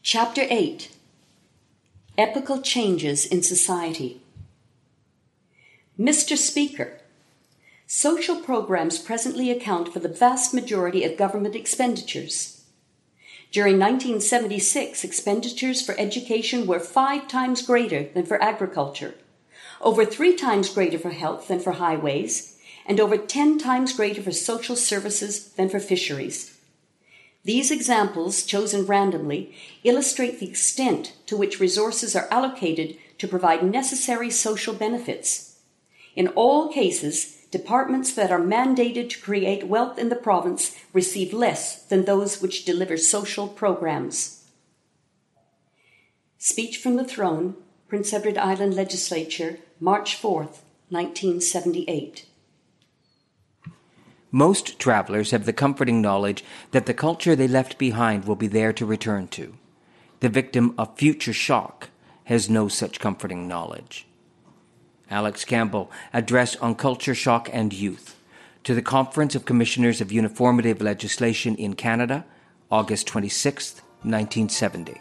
Chapter 8. Epochal Changes in Society. Mr. Speaker, social programs presently account for the vast majority of government expenditures. During 1976, expenditures for education were 5 times greater than for agriculture, over 3 times greater for health than for highways, and over 10 times greater for social services than for fisheries. These examples, chosen randomly, illustrate the extent to which resources are allocated to provide necessary social benefits. In all cases, departments that are mandated to create wealth in the province receive less than those which deliver social programs. Speech from the Throne, Prince Edward Island Legislature, March 4th, 1978. Most travelers have the comforting knowledge that the culture they left behind will be there to return to. The victim of future shock has no such comforting knowledge. Alex Campbell, Address on Culture Shock and Youth, to the Conference of Commissioners of Uniformity Legislation in Canada, August 26, 1970.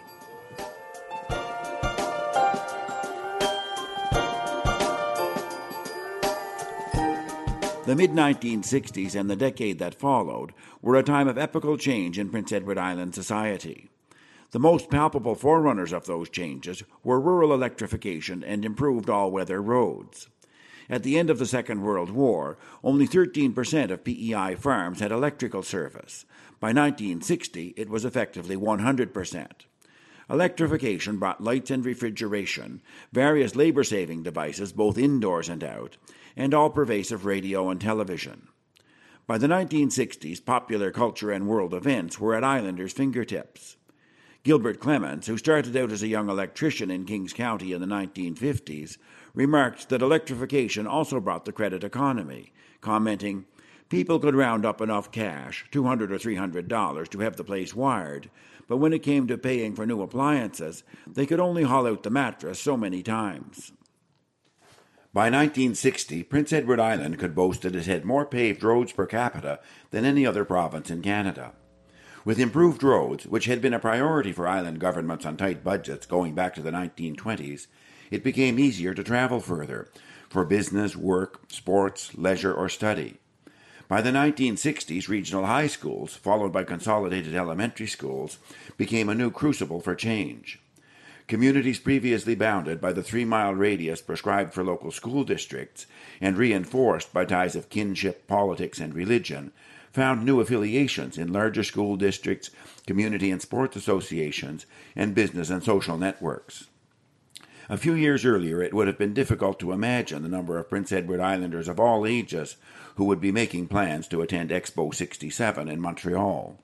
The mid-1960s and the decade that followed were a time of epochal change in Prince Edward Island society. The most palpable forerunners of those changes were rural electrification and improved all-weather roads. At the end of the Second World War, only 13% of PEI farms had electrical service. By 1960, it was effectively 100%. Electrification brought lights and refrigeration, various labor-saving devices both indoors and out, and all-pervasive radio and television. By the 1960s, popular culture and world events were at Islanders' fingertips. Gilbert Clements, who started out as a young electrician in Kings County in the 1950s, remarked that electrification also brought the credit economy, commenting, "People could round up enough cash, $200 or $300, to have the place wired, but when it came to paying for new appliances, they could only haul out the mattress so many times." By 1960, Prince Edward Island could boast that it had more paved roads per capita than any other province in Canada. With improved roads, which had been a priority for island governments on tight budgets going back to the 1920s, it became easier to travel further, for business, work, sports, leisure, or study. By the 1960s, regional high schools, followed by consolidated elementary schools, became a new crucible for change. Communities previously bounded by the 3-mile radius prescribed for local school districts and reinforced by ties of kinship, politics, and religion found new affiliations in larger school districts, community and sports associations, and business and social networks. A few years earlier, it would have been difficult to imagine the number of Prince Edward Islanders of all ages who would be making plans to attend Expo 67 in Montreal.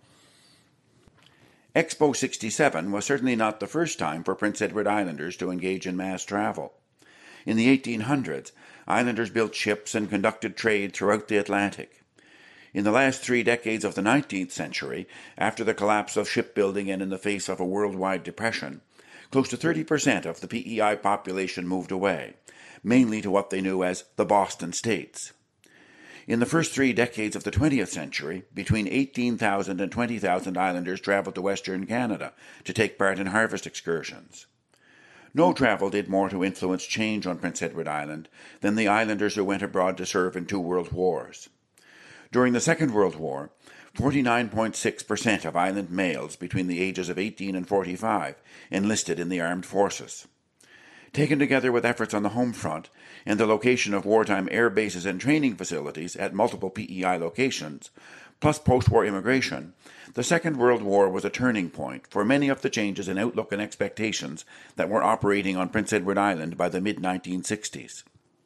Expo 67 was certainly not the first time for Prince Edward Islanders to engage in mass travel. In the 1800s, Islanders built ships and conducted trade throughout the Atlantic. In the last 3 decades of the 19th century, after the collapse of shipbuilding and in the face of a worldwide depression, close to 30% of the PEI population moved away, mainly to what they knew as the Boston States. In the first 3 decades of the 20th century, between 18,000 and 20,000 Islanders traveled to Western Canada to take part in harvest excursions. No travel did more to influence change on Prince Edward Island than the Islanders who went abroad to serve in 2 world wars. During the Second World War, 49.6% of island males between the ages of 18 and 45 enlisted in the armed forces. Taken together with efforts on the home front and the location of wartime air bases and training facilities at multiple PEI locations, plus post-war immigration, the Second World War was a turning point for many of the changes in outlook and expectations that were operating on Prince Edward Island by the mid-1960s.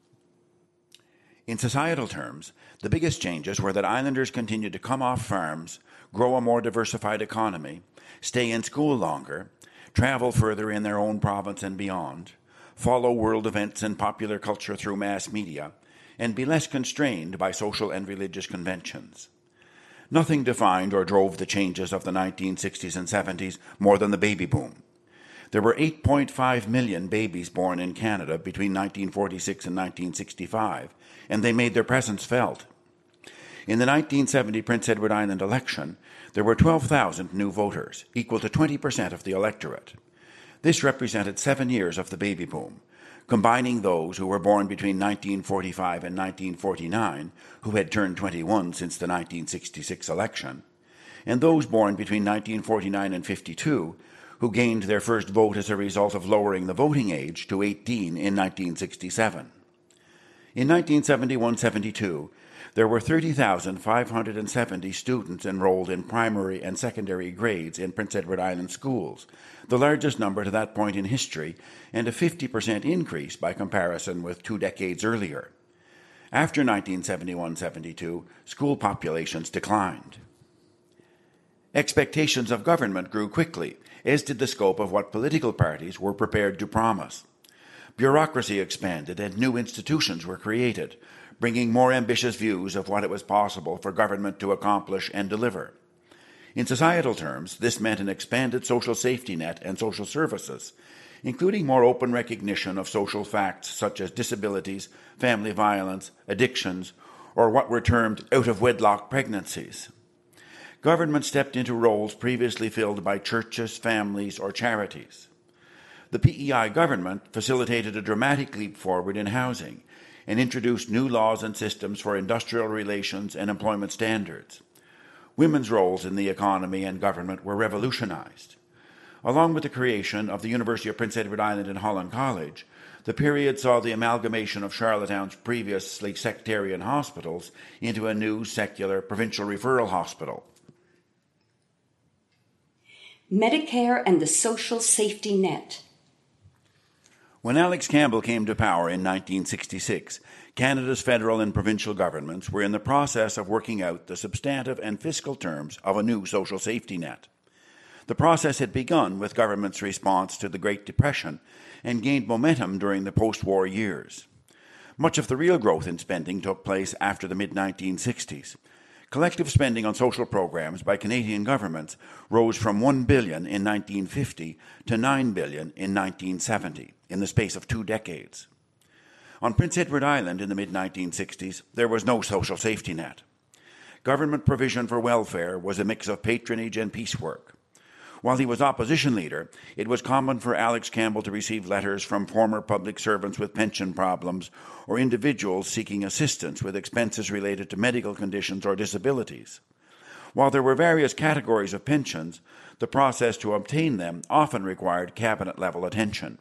In societal terms, the biggest changes were that Islanders continued to come off farms, grow a more diversified economy, stay in school longer, travel further in their own province and beyond, follow world events and popular culture through mass media, and be less constrained by social and religious conventions. Nothing defined or drove the changes of the 1960s and 70s more than the baby boom. There were 8.5 million babies born in Canada between 1946 and 1965, and they made their presence felt. In the 1970 Prince Edward Island election, there were 12,000 new voters, equal to 20% of the electorate. This represented 7 years of the baby boom, combining those who were born between 1945 and 1949, who had turned 21 since the 1966 election, and those born between 1949 and 52, who gained their first vote as a result of lowering the voting age to 18 in 1967. In 1971-72, there were 30,570 students enrolled in primary and secondary grades in Prince Edward Island schools, the largest number to that point in history, and a 50% increase by comparison with 2 decades earlier. After 1971-72, school populations declined. Expectations of government grew quickly, as did the scope of what political parties were prepared to promise. Bureaucracy expanded and new institutions were created, bringing more ambitious views of what it was possible for government to accomplish and deliver. In societal terms, this meant an expanded social safety net and social services, including more open recognition of social facts such as disabilities, family violence, addictions, or what were termed out-of-wedlock pregnancies. Government stepped into roles previously filled by churches, families, or charities. The PEI government facilitated a dramatic leap forward in housing and introduced new laws and systems for industrial relations and employment standards. Women's roles in the economy and government were revolutionized. Along with the creation of the University of Prince Edward Island and Holland College, the period saw the amalgamation of Charlottetown's previously sectarian hospitals into a new secular provincial referral hospital. Medicare and the social safety net. When Alex Campbell came to power in 1966, Canada's federal and provincial governments were in the process of working out the substantive and fiscal terms of a new social safety net. The process had begun with government's response to the Great Depression and gained momentum during the post-war years. Much of the real growth in spending took place after the mid-1960s. Collective spending on social programs by Canadian governments rose from $1 billion in 1950 to $9 billion in 1970, in the space of 2 decades. On Prince Edward Island in the mid-1960s, there was no social safety net. Government provision for welfare was a mix of patronage and piecework. While he was opposition leader, it was common for Alex Campbell to receive letters from former public servants with pension problems or individuals seeking assistance with expenses related to medical conditions or disabilities. While there were various categories of pensions, the process to obtain them often required cabinet-level attention.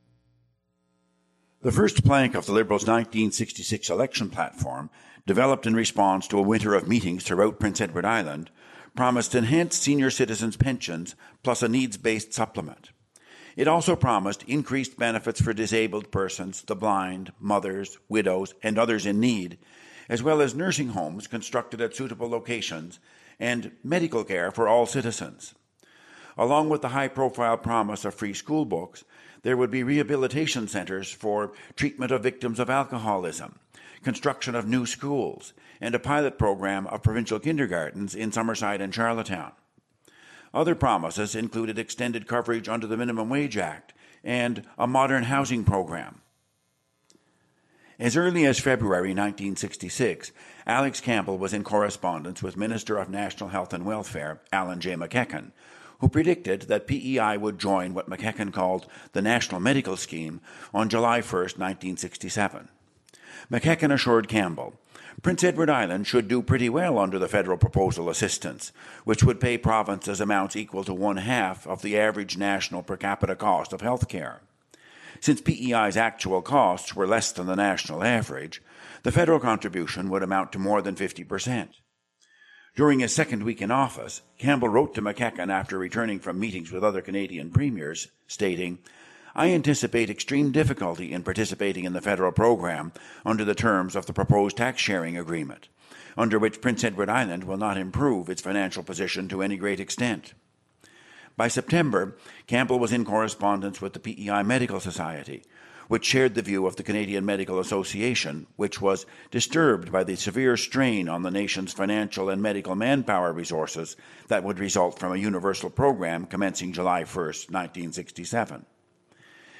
The first plank of the Liberals' 1966 election platform, developed in response to a winter of meetings throughout Prince Edward Island, promised enhanced senior citizens' pensions plus a needs-based supplement. It also promised increased benefits for disabled persons, the blind, mothers, widows, and others in need, as well as nursing homes constructed at suitable locations and medical care for all citizens. Along with the high-profile promise of free school books, there would be rehabilitation centers for treatment of victims of alcoholism, construction of new schools, and a pilot program of provincial kindergartens in Summerside and Charlottetown. Other promises included extended coverage under the Minimum Wage Act and a modern housing program. As early as February 1966, Alex Campbell was in correspondence with Minister of National Health and Welfare, Alan J. McEachin, who predicted that PEI would join what McEachin called the National Medical Scheme on July 1, 1967. McEachin assured Campbell, Prince Edward Island should do pretty well under the federal proposal assistance, which would pay provinces amounts equal to 1/2 of the average national per capita cost of health care. Since PEI's actual costs were less than the national average, the federal contribution would amount to more than 50%. During his second week in office, Campbell wrote to McEachin after returning from meetings with other Canadian premiers, stating, I anticipate extreme difficulty in participating in the federal program under the terms of the proposed tax-sharing agreement, under which Prince Edward Island will not improve its financial position to any great extent. By September, Campbell was in correspondence with the PEI Medical Society, which shared the view of the Canadian Medical Association, which was disturbed by the severe strain on the nation's financial and medical manpower resources that would result from a universal program commencing July 1, 1967.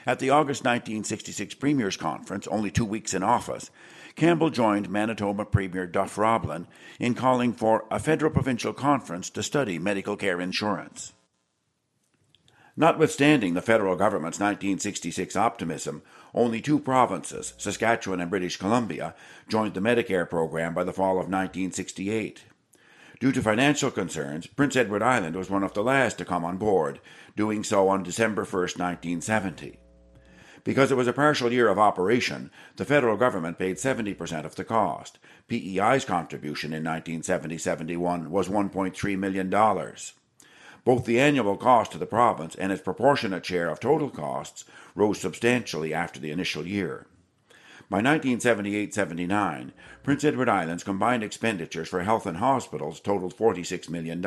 At the August 1966 Premiers' Conference, only 2 weeks in office, Campbell joined Manitoba Premier Duff Roblin in calling for a federal-provincial conference to study medical care insurance. Notwithstanding the federal government's 1966 optimism, only 2 provinces, Saskatchewan and British Columbia, joined the Medicare program by the fall of 1968. Due to financial concerns, Prince Edward Island was one of the last to come on board, doing so on December 1, 1970. Because it was a partial year of operation, the federal government paid 70% of the cost. PEI's contribution in 1970-71 was $1.3 million. Both the annual cost to the province and its proportionate share of total costs rose substantially after the initial year. By 1978-79, Prince Edward Island's combined expenditures for health and hospitals totaled $46 million.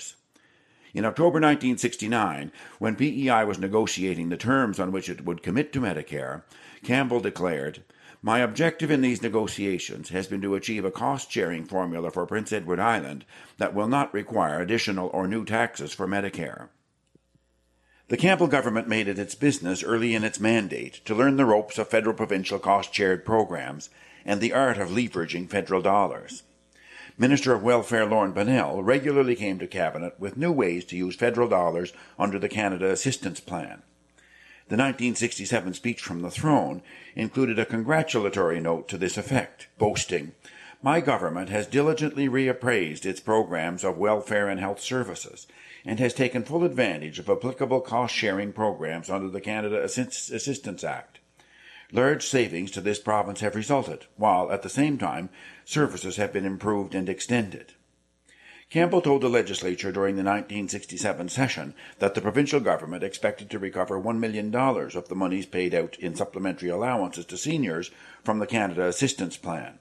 In October 1969, when PEI was negotiating the terms on which it would commit to Medicare, Campbell declared, "My objective in these negotiations has been to achieve a cost-sharing formula for Prince Edward Island that will not require additional or new taxes for Medicare." The Campbell government made it its business early in its mandate to learn the ropes of federal-provincial cost-shared programs and the art of leveraging federal dollars. Minister of Welfare Lorne Bonnell regularly came to Cabinet with new ways to use federal dollars under the Canada Assistance Plan. The 1967 speech from the throne included a congratulatory note to this effect, boasting, "My government has diligently reappraised its programs of welfare and health services and has taken full advantage of applicable cost-sharing programs under the Canada Assistance Act. Large savings to this province have resulted, while, at the same time, services have been improved and extended." Campbell told the legislature during the 1967 session that the provincial government expected to recover $1 million of the monies paid out in supplementary allowances to seniors from the Canada Assistance Plan.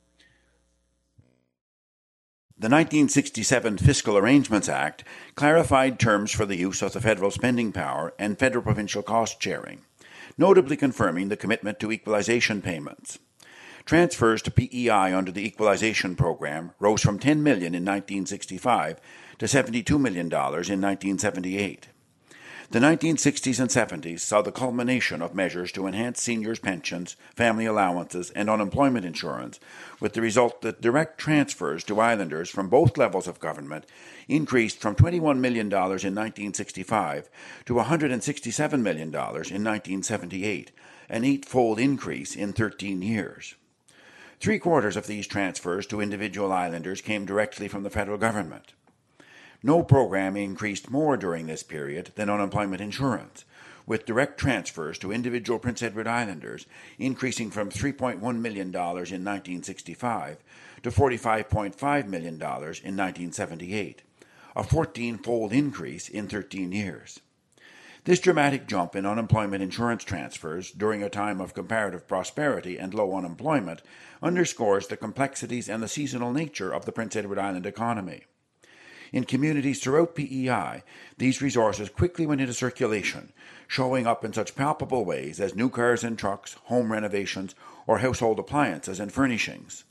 The 1967 Fiscal Arrangements Act clarified terms for the use of the federal spending power and federal-provincial cost-sharing, notably confirming the commitment to equalization payments. Transfers to PEI under the Equalization Program rose from $10 million in 1965 to $72 million in 1978. The 1960s and 70s saw the culmination of measures to enhance seniors' pensions, family allowances, and unemployment insurance, with the result that direct transfers to islanders from both levels of government increased from $21 million in 1965 to $167 million in 1978, an 8-fold increase in 13 years. 3/4 of these transfers to individual islanders came directly from the federal government. No program increased more during this period than unemployment insurance, with direct transfers to individual Prince Edward Islanders increasing from $3.1 million in 1965 to $45.5 million in 1978, a 14-fold increase in 13 years. This dramatic jump in unemployment insurance transfers during a time of comparative prosperity and low unemployment underscores the complexities and the seasonal nature of the Prince Edward Island economy. In communities throughout PEI, these resources quickly went into circulation, showing up in such palpable ways as new cars and trucks, home renovations, or household appliances and furnishings.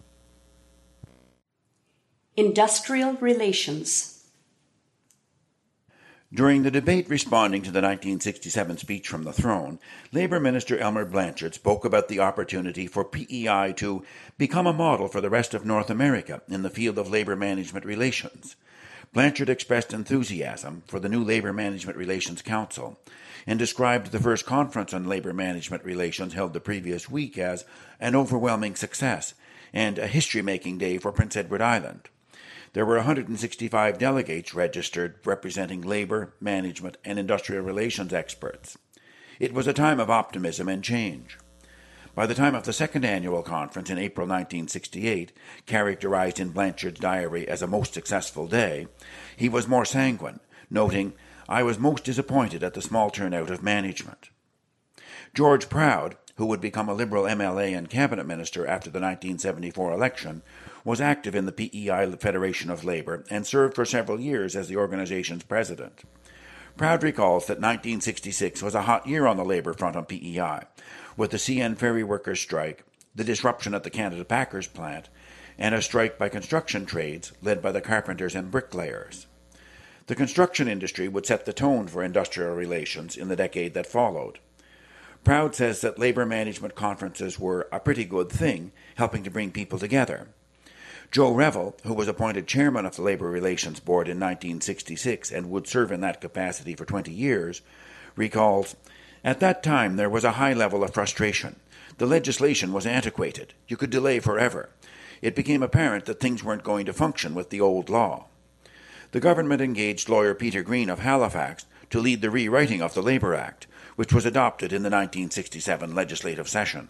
Industrial relations. During the debate responding to the 1967 speech from the throne, Labour Minister Elmer Blanchard spoke about the opportunity for PEI to become a model for the rest of North America in the field of labour management relations. Blanchard expressed enthusiasm for the new Labour Management Relations Council and described the first conference on labour management relations held the previous week as an overwhelming success and a history-making day for Prince Edward Island. There were 165 delegates registered representing labour, management, and industrial relations experts. It was a time of optimism and change. By the time of the second annual conference in April 1968, characterized in Blanchard's diary as a most successful day, he was more sanguine, noting, "I was most disappointed at the small turnout of management." George Proud, who would become a Liberal MLA and cabinet minister after the 1974 election, was active in the PEI Federation of Labour and served for several years as the organization's president. Proud recalls that 1966 was a hot year on the labour front on PEI, with the CN ferry workers' strike, the disruption at the Canada Packers plant, and a strike by construction trades led by the carpenters and bricklayers. The construction industry would set the tone for industrial relations in the decade that followed. Proud says that labor management conferences were a pretty good thing, helping to bring people together. Joe Revel, who was appointed chairman of the Labor Relations Board in 1966 and would serve in that capacity for 20 years, recalls, "At that time there was a high level of frustration. The legislation was antiquated. You could delay forever. It became apparent that things weren't going to function with the old law. The government engaged lawyer Peter Green of Halifax to lead the rewriting of the Labor Act, which was adopted in the 1967 legislative session."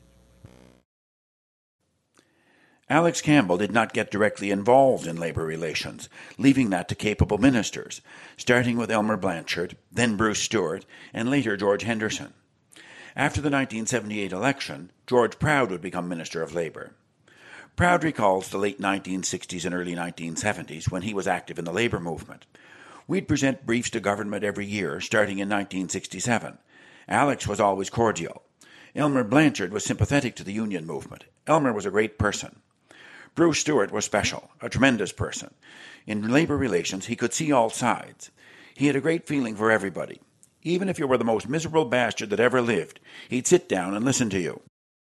Alex Campbell did not get directly involved in labor relations, leaving that to capable ministers, starting with Elmer Blanchard, then Bruce Stewart, and later George Henderson. After the 1978 election, George Proud would become Minister of Labor. Proud recalls the late 1960s and early 1970s when he was active in the labor movement. "We'd present briefs to government every year, starting in 1967. Alex was always cordial. Elmer Blanchard was sympathetic to the union movement. Elmer was a great person. Bruce Stewart was special, a tremendous person. In labor relations, he could see all sides. He had a great feeling for everybody. Even if you were the most miserable bastard that ever lived, he'd sit down and listen to you."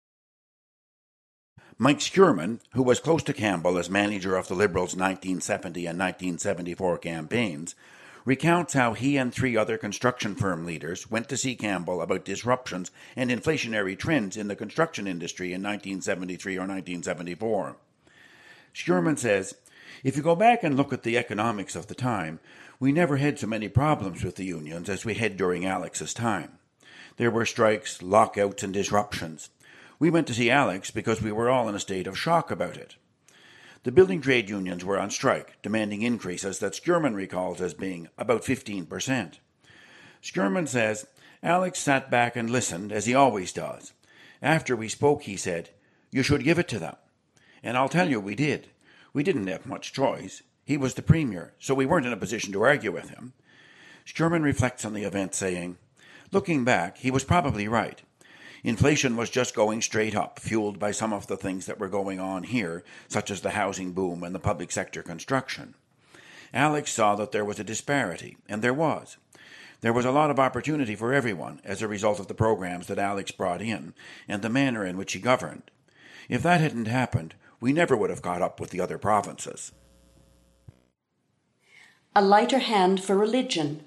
Mike Schurman, who was close to Campbell as manager of the Liberals' 1970 and 1974 campaigns, recounts how he and 3 other construction firm leaders went to see Campbell about disruptions and inflationary trends in the construction industry in 1973 or 1974. Schurman says, "If you go back and look at the economics of the time, we never had so many problems with the unions as we had during Alex's time. There were strikes, lockouts, and disruptions. We went to see Alex because we were all in a state of shock about it." The building trade unions were on strike, demanding increases that Schurman recalls as being about 15%. Schurman says, "Alex sat back and listened, as he always does. After we spoke, he said, 'You should give it to them.' And I'll tell you we did. We didn't have much choice. He was the premier, so we weren't in a position to argue with him." Schurman reflects on the event, saying, "Looking back, he was probably right. Inflation was just going straight up, fueled by some of the things that were going on here, such as the housing boom and the public sector construction. Alex saw that there was a disparity, and there was. There was a lot of opportunity for everyone as a result of the programs that Alex brought in and the manner in which he governed. If that hadn't happened, we never would have caught up with the other provinces." A lighter hand for religion.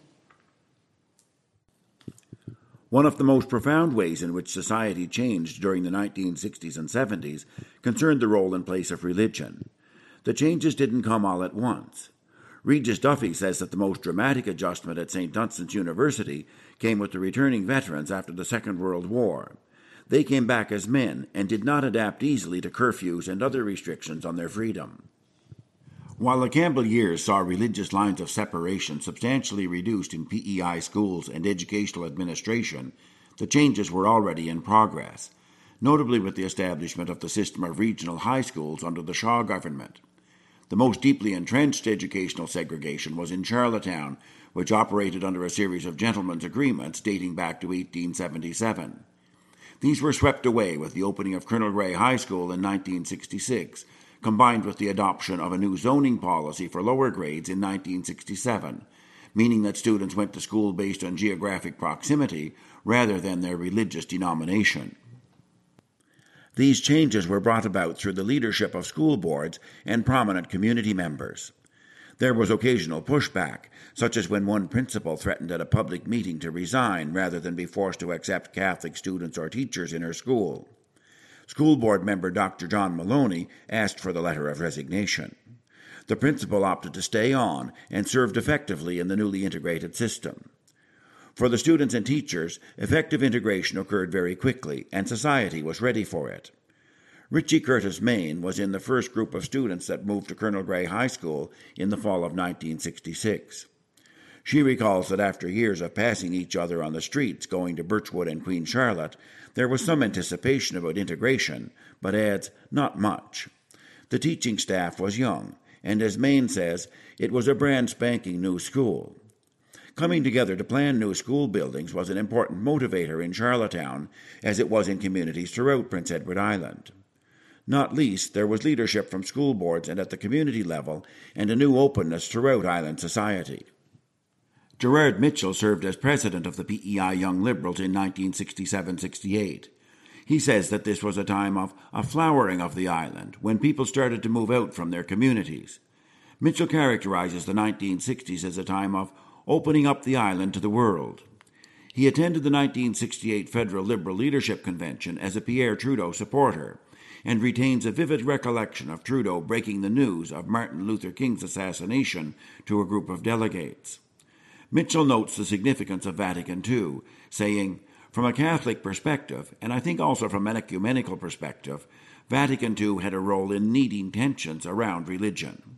One of the most profound ways in which society changed during the 1960s and 70s concerned the role and place of religion. The changes didn't come all at once. Regis Duffy says that the most dramatic adjustment at St. Dunstan's University came with the returning veterans after the Second World War. They came back as men and did not adapt easily to curfews and other restrictions on their freedom. While the Campbell years saw religious lines of separation substantially reduced in PEI schools and educational administration, the changes were already in progress, notably with the establishment of the system of regional high schools under the Shaw government. The most deeply entrenched educational segregation was in Charlottetown, which operated under a series of gentlemen's agreements dating back to 1877. These were swept away with the opening of Colonel Grey High School in 1966, combined with the adoption of a new zoning policy for lower grades in 1967, meaning that students went to school based on geographic proximity rather than their religious denomination. These changes were brought about through the leadership of school boards and prominent community members. There was occasional pushback, such as when one principal threatened at a public meeting to resign rather than be forced to accept Catholic students or teachers in her school. School board member Dr. John Maloney asked for the letter of resignation. The principal opted to stay on and served effectively in the newly integrated system. For the students and teachers, effective integration occurred very quickly, and society was ready for it. Richie Curtis Main was in the first group of students that moved to Colonel Grey High School in the fall of 1966. She recalls that after years of passing each other on the streets going to Birchwood and Queen Charlotte, there was some anticipation about integration, but adds, not much. The teaching staff was young, and as Main says, it was a brand spanking new school. Coming together to plan new school buildings was an important motivator in Charlottetown, as it was in communities throughout Prince Edward Island. Not least, there was leadership from school boards and at the community level, and a new openness throughout island society. Gerard Mitchell served as president of the PEI Young Liberals in 1967-68. He says that this was a time of a flowering of the island, when people started to move out from their communities. Mitchell characterizes the 1960s as a time of opening up the island to the world. He attended the 1968 Federal Liberal Leadership Convention as a Pierre Trudeau supporter, and retains a vivid recollection of Trudeau breaking the news of Martin Luther King's assassination to a group of delegates. Mitchell notes the significance of Vatican II, saying, "From a Catholic perspective, and I think also from an ecumenical perspective, Vatican II had a role in kneading tensions around religion."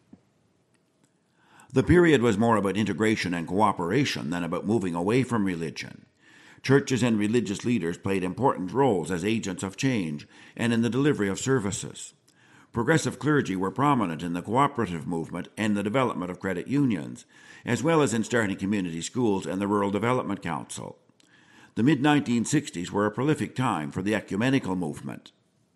The period was more about integration and cooperation than about moving away from religion. Churches and religious leaders played important roles as agents of change and in the delivery of services. Progressive clergy were prominent in the cooperative movement and the development of credit unions, as well as in starting community schools and the Rural Development Council. The mid-1960s were a prolific time for the ecumenical movement.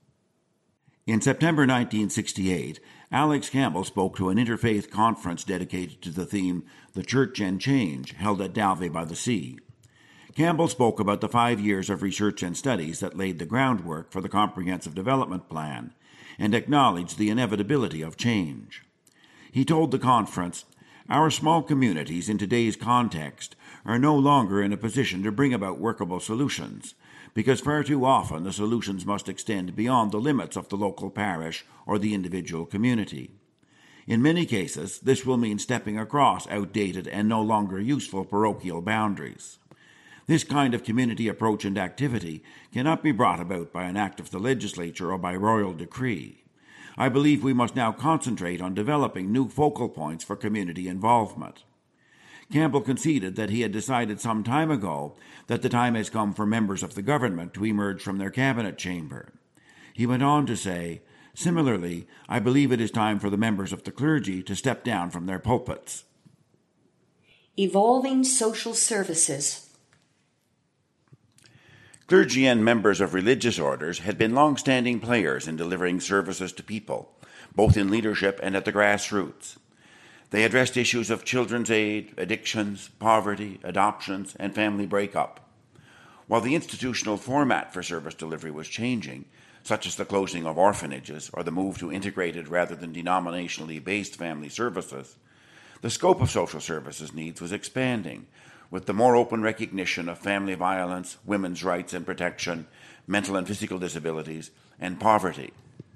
In September 1968, Alex Campbell spoke to an interfaith conference dedicated to the theme The Church and Change, held at Dalvey by the Sea. Campbell spoke about the 5 years of research and studies that laid the groundwork for the Comprehensive Development Plan, and acknowledged the inevitability of change. He told the conference, "Our small communities in today's context are no longer in a position to bring about workable solutions, because far too often the solutions must extend beyond the limits of the local parish or the individual community. In many cases, this will mean stepping across outdated and no longer useful parochial boundaries. This kind of community approach and activity cannot be brought about by an act of the legislature or by royal decree. I believe we must now concentrate on developing new focal points for community involvement." Campbell conceded that he had decided some time ago that the time has come for members of the government to emerge from their cabinet chamber. He went on to say, "Similarly, I believe it is time for the members of the clergy to step down from their pulpits." Evolving social services. Clergy and members of religious orders had been long-standing players in delivering services to people, both in leadership and at the grassroots. They addressed issues of children's aid, addictions, poverty, adoptions, and family breakup. While the institutional format for service delivery was changing, such as the closing of orphanages or the move to integrated rather than denominationally based family services, the scope of social services needs was expanding, with the more open recognition of family violence, women's rights and protection, mental and physical disabilities, and poverty.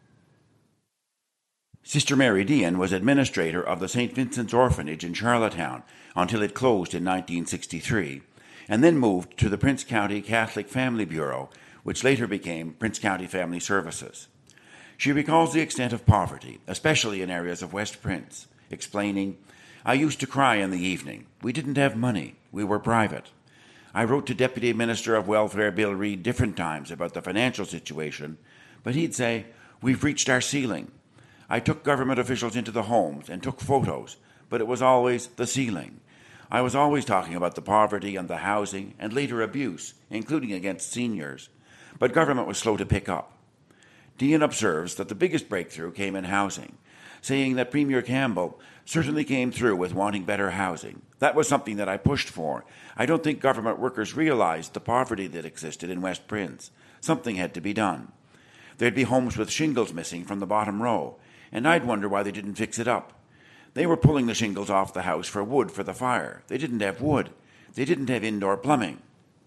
Sister Mary Dean was administrator of the St. Vincent's Orphanage in Charlottetown until it closed in 1963, and then moved to the Prince County Catholic Family Bureau, which later became Prince County Family Services. She recalls the extent of poverty, especially in areas of West Prince, explaining, "I used to cry in the evening. We didn't have money. We were private. I wrote to Deputy Minister of Welfare Bill Reid different times about the financial situation, but he'd say, 'We've reached our ceiling.' I took government officials into the homes and took photos, but it was always the ceiling. I was always talking about the poverty and the housing and later abuse, including against seniors, but government was slow to pick up." Dean observes that the biggest breakthrough came in housing, saying that Premier Campbell certainly came through with wanting better housing. "That was something that I pushed for. I don't think government workers realized the poverty that existed in West Prince. Something had to be done. There'd be homes with shingles missing from the bottom row, and I'd wonder why they didn't fix it up. They were pulling the shingles off the house for wood for the fire. They didn't have wood. They didn't have indoor plumbing."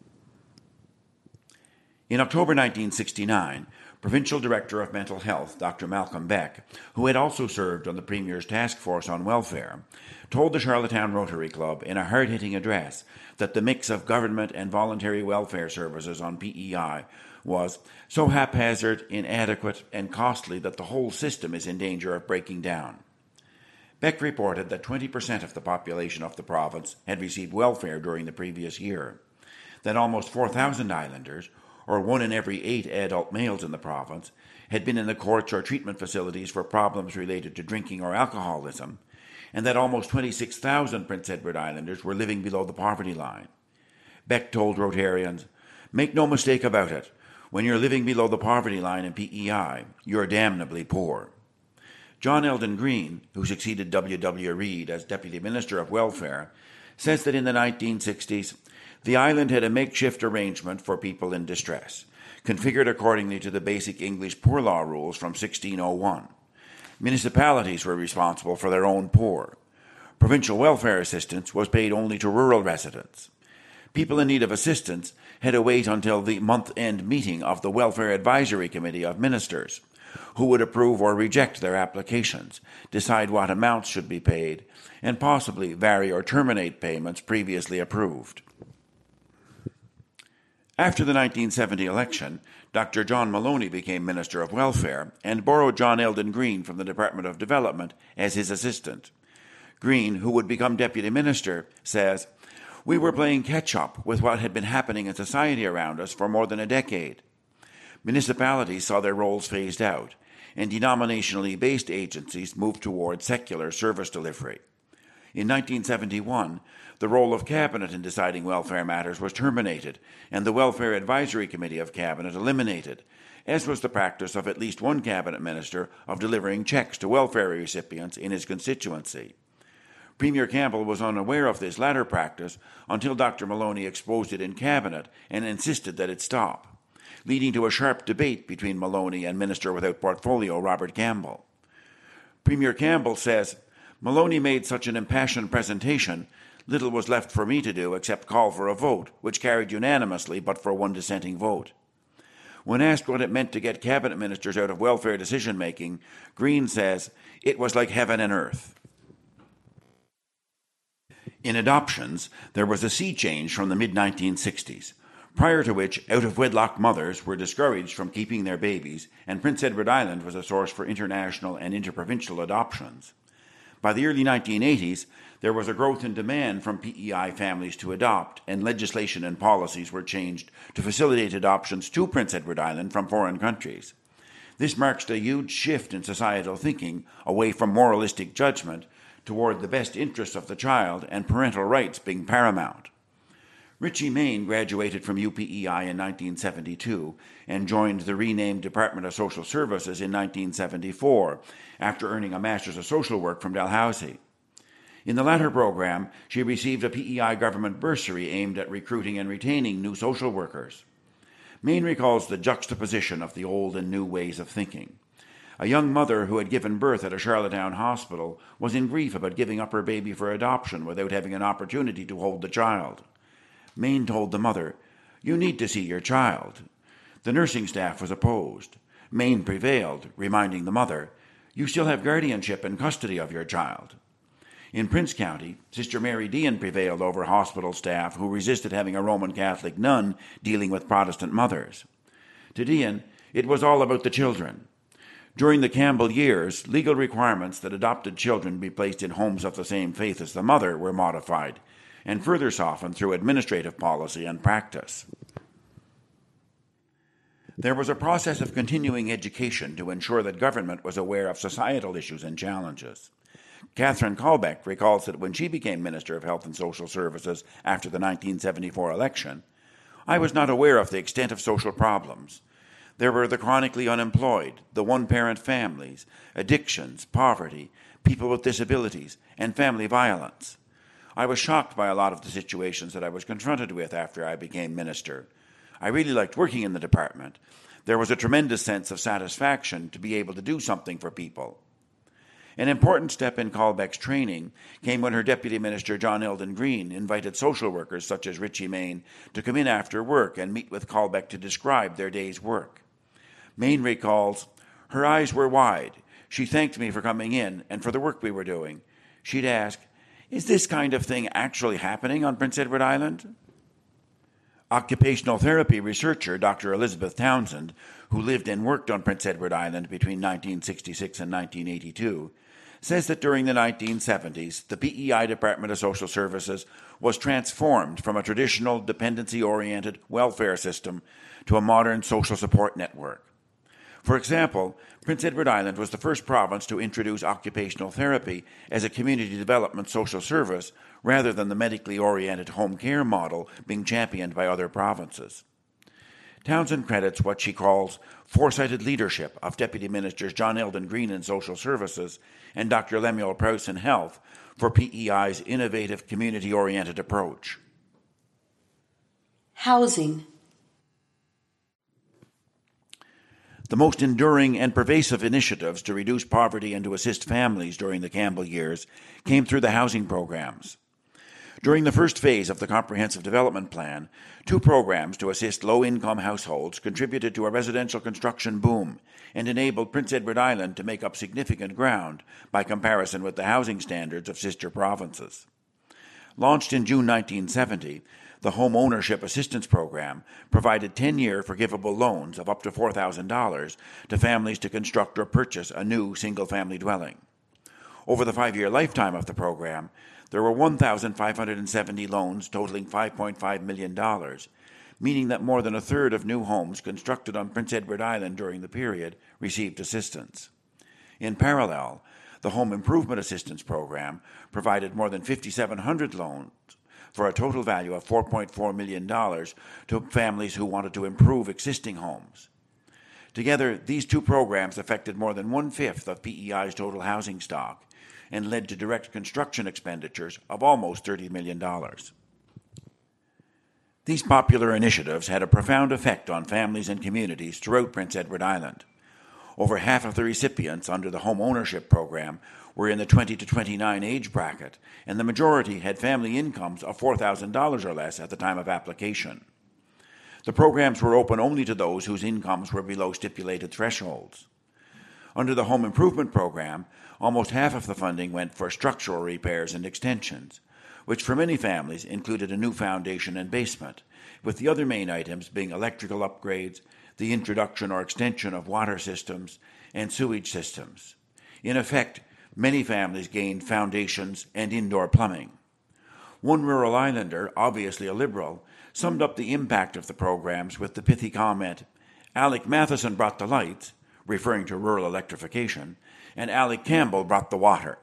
In October 1969, Provincial Director of Mental Health, Dr. Malcolm Beck, who had also served on the Premier's Task Force on Welfare, told the Charlottetown Rotary Club in a hard-hitting address that the mix of government and voluntary welfare services on PEI was so haphazard, inadequate, and costly that the whole system is in danger of breaking down. Beck reported that 20% of the population of the province had received welfare during the previous year, that almost 4,000 islanders, or 1 in every 8 adult males in the province, had been in the courts or treatment facilities for problems related to drinking or alcoholism, and that almost 26,000 Prince Edward Islanders were living below the poverty line. Beck told Rotarians, "Make no mistake about it, when you're living below the poverty line in PEI, you're damnably poor." John Eldon Green, who succeeded W. W. Reid as Deputy Minister of Welfare, says that in the 1960s, the island had a makeshift arrangement for people in distress, configured accordingly to the basic English poor law rules from 1601. Municipalities were responsible for their own poor. Provincial welfare assistance was paid only to rural residents. People in need of assistance had to wait until the month-end meeting of the Welfare Advisory Committee of Ministers, who would approve or reject their applications, decide what amounts should be paid, and possibly vary or terminate payments previously approved. After the 1970 election, Dr. John Maloney became Minister of Welfare and borrowed John Eldon Green from the Department of Development as his assistant. Green, who would become Deputy Minister, says, "We were playing catch-up with what had been happening in society around us for more than a decade. Municipalities saw their roles phased out, and denominationally based agencies moved toward secular service delivery. In 1971, the role of Cabinet in deciding welfare matters was terminated, and the Welfare Advisory Committee of Cabinet eliminated, as was the practice of at least one Cabinet Minister of delivering cheques to welfare recipients in his constituency. Premier Campbell was unaware of this latter practice until Dr. Maloney exposed it in Cabinet and insisted that it stop, leading to a sharp debate between Maloney and Minister without Portfolio Robert Campbell. Premier Campbell says, "Maloney made such an impassioned presentation, little was left for me to do except call for a vote, which carried unanimously but for one dissenting vote." When asked what it meant to get Cabinet Ministers out of welfare decision-making, Green says, "It was like heaven and earth." In adoptions, there was a sea change from the mid-1960s, prior to which out-of-wedlock mothers were discouraged from keeping their babies, and Prince Edward Island was a source for international and interprovincial adoptions. By the early 1980s, there was a growth in demand from PEI families to adopt, and legislation and policies were changed to facilitate adoptions to Prince Edward Island from foreign countries. This marks a huge shift in societal thinking away from moralistic judgment toward the best interests of the child and parental rights being paramount. Richie Main graduated from UPEI in 1972 and joined the renamed Department of Social Services in 1974 after earning a Master's of Social Work from Dalhousie. In the latter program, she received a PEI government bursary aimed at recruiting and retaining new social workers. Main recalls the juxtaposition of the old and new ways of thinking. A young mother who had given birth at a Charlottetown hospital was in grief about giving up her baby for adoption without having an opportunity to hold the child. Main told the mother, "You need to see your child." The nursing staff was opposed. Main prevailed, reminding the mother, "You still have guardianship and custody of your child." In Prince County, Sister Mary Dean prevailed over hospital staff who resisted having a Roman Catholic nun dealing with Protestant mothers. To Dean, it was all about the children. During the Campbell years, legal requirements that adopted children be placed in homes of the same faith as the mother were modified, and further softened through administrative policy and practice. There was a process of continuing education to ensure that government was aware of societal issues and challenges. Catherine Colbeck recalls that when she became Minister of Health and Social Services after the 1974 election, "I was not aware of the extent of social problems. There were the chronically unemployed, the one-parent families, addictions, poverty, people with disabilities, and family violence. I was shocked by a lot of the situations that I was confronted with after I became minister. I really liked working in the department. There was a tremendous sense of satisfaction to be able to do something for people." An important step in Colbeck's training came when her Deputy Minister John Eldon Green invited social workers such as Richie Main to come in after work and meet with Colbeck to describe their day's work. Main recalls, "Her eyes were wide. She thanked me for coming in and for the work we were doing. She'd ask, 'Is this kind of thing actually happening on Prince Edward Island?'" Occupational therapy researcher Dr. Elizabeth Townsend, who lived and worked on Prince Edward Island between 1966 and 1982, says that during the 1970s, the PEI Department of Social Services was transformed from a traditional dependency-oriented welfare system to a modern social support network. For example, Prince Edward Island was the first province to introduce occupational therapy as a community development social service rather than the medically oriented home care model being championed by other provinces. Townsend credits what she calls foresighted leadership of Deputy Ministers John Eldon Green in Social Services and Dr. Lemuel Prowse in Health for PEI's innovative, community-oriented approach. Housing. The most enduring and pervasive initiatives to reduce poverty and to assist families during the Campbell years came through the housing programs. During the first phase of the Comprehensive Development Plan, 2 programs to assist low-income households contributed to a residential construction boom and enabled Prince Edward Island to make up significant ground by comparison with the housing standards of sister provinces. Launched in June 1970, the Home Ownership Assistance Program provided 10-year forgivable loans of up to $4,000 to families to construct or purchase a new single-family dwelling. Over the 5-year lifetime of the program, there were 1,570 loans totaling $5.5 million, meaning that more than a third of new homes constructed on Prince Edward Island during the period received assistance. In parallel, the Home Improvement Assistance Program provided more than 5,700 loans for a total value of $4.4 million to families who wanted to improve existing homes. Together, these 2 programs affected more than 1/5 of PEI's total housing stock and led to direct construction expenditures of almost $30 million. These popular initiatives had a profound effect on families and communities throughout Prince Edward Island. Over half of the recipients under the Home Ownership Program were in the 20 to 29 age bracket, and the majority had family incomes of $4,000 or less at the time of application. The programs were open only to those whose incomes were below stipulated thresholds. Under the Home Improvement Program, almost half of the funding went for structural repairs and extensions, which for many families included a new foundation and basement, with the other main items being electrical upgrades, the introduction or extension of water systems, and sewage systems. In effect, many families gained foundations and indoor plumbing. One rural islander, obviously a Liberal, summed up the impact of the programs with the pithy comment, "Alec Matheson brought the lights," referring to rural electrification, and Alec Campbell brought the water.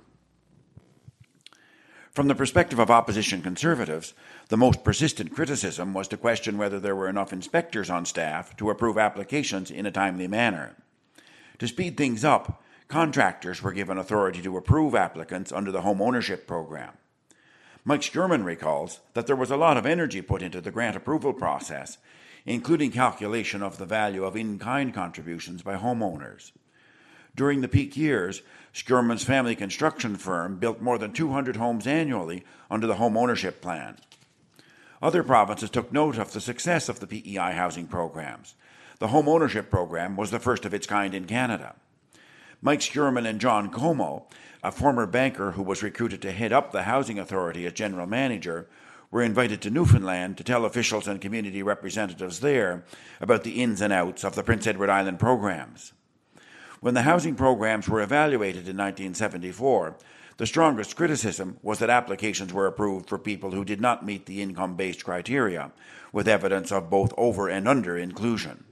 From the perspective of opposition Conservatives, the most persistent criticism was to question whether there were enough inspectors on staff to approve applications in a timely manner. To speed things up, contractors were given authority to approve applicants under the Home Ownership Program. Mike Schurman recalls that there was a lot of energy put into the grant approval process, including calculation of the value of in-kind contributions by homeowners. During the peak years, Schurman's family construction firm built more than 200 homes annually under the Home Ownership Plan. Other provinces took note of the success of the PEI housing programs. The Home Ownership Program was the first of its kind in Canada. Mike Schurman and John Como, a former banker who was recruited to head up the Housing Authority as general manager, were invited to Newfoundland to tell officials and community representatives there about the ins and outs of the Prince Edward Island programs. When the housing programs were evaluated in 1974, the strongest criticism was that applications were approved for people who did not meet the income-based criteria, with evidence of both over and under inclusion.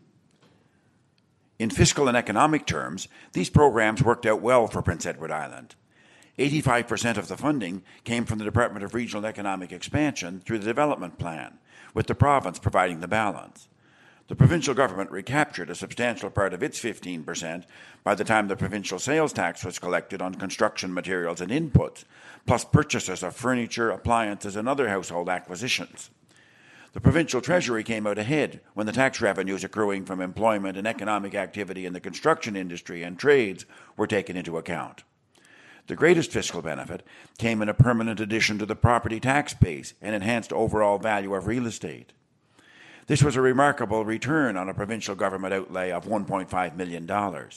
In fiscal and economic terms, these programs worked out well for Prince Edward Island. 85% of the funding came from the Department of Regional Economic Expansion through the Development Plan, with the province providing the balance. The provincial government recaptured a substantial part of its 15% by the time the provincial sales tax was collected on construction materials and inputs, plus purchases of furniture, appliances, and other household acquisitions. The provincial treasury came out ahead when the tax revenues accruing from employment and economic activity in the construction industry and trades were taken into account. The greatest fiscal benefit came in a permanent addition to the property tax base and enhanced overall value of real estate. This was a remarkable return on a provincial government outlay of $1.5 million.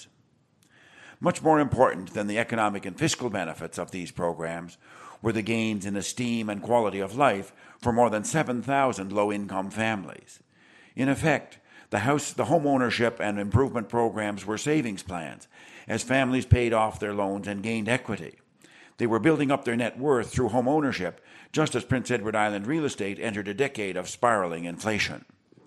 Much more important than the economic and fiscal benefits of these programs were the gains in esteem and quality of life for more than 7,000 low-income families. In effect, the home ownership and improvement programs were savings plans, as families paid off their loans and gained equity. They were building up their net worth through home ownership, just as Prince Edward Island real estate entered a decade of spiraling inflation.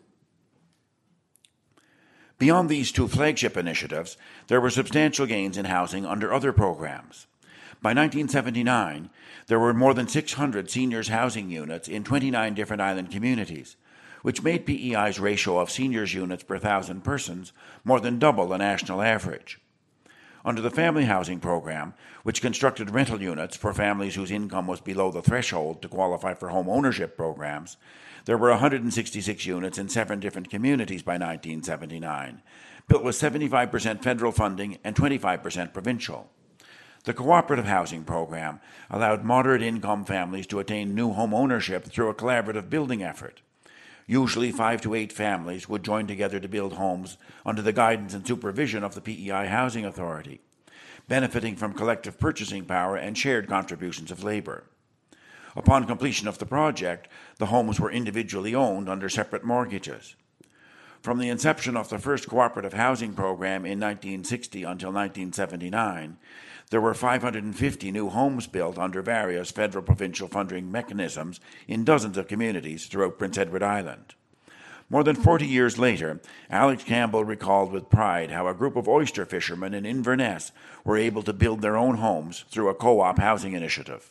Beyond these 2 flagship initiatives, there were substantial gains in housing under other programs. By 1979, there were more than 600 seniors housing units in 29 different island communities, which made PEI's ratio of seniors units per 1,000 persons more than double the national average. Under the family housing program, which constructed rental units for families whose income was below the threshold to qualify for home ownership programs, there were 166 units in 7 different communities by 1979, built with 75% federal funding and 25% provincial. The cooperative housing program allowed moderate income families to attain new home ownership through a collaborative building effort. Usually 5 to 8 families would join together to build homes under the guidance and supervision of the PEI Housing Authority, benefiting from collective purchasing power and shared contributions of labor. Upon completion of the project, the homes were individually owned under separate mortgages. From the inception of the first cooperative housing program in 1960 until 1979, there were 550 new homes built under various federal provincial funding mechanisms in dozens of communities throughout Prince Edward Island. More than 40 years later, Alex Campbell recalled with pride how a group of oyster fishermen in Inverness were able to build their own homes through a co-op housing initiative.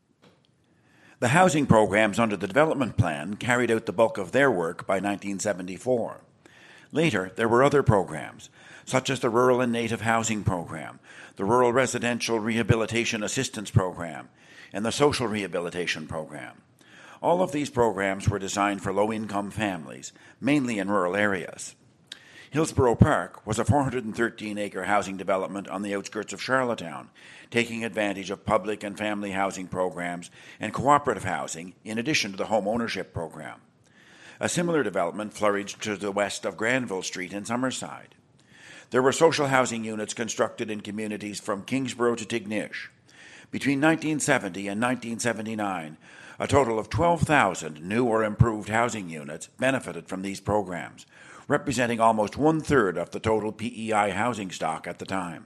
The housing programs under the development plan carried out the bulk of their work by 1974. Later, there were other programs, such as the Rural and Native Housing Program, the Rural Residential Rehabilitation Assistance Program, and the Social Rehabilitation Program. All of these programs were designed for low-income families, mainly in rural areas. Hillsborough Park was a 413-acre housing development on the outskirts of Charlottetown, taking advantage of public and family housing programs and cooperative housing in addition to the home ownership program. A similar development flourished to the west of Granville Street in Summerside. There were social housing units constructed in communities from Kingsborough to Tignish. Between 1970 and 1979, a total of 12,000 new or improved housing units benefited from these programs, representing almost 1/3 of the total PEI housing stock at the time.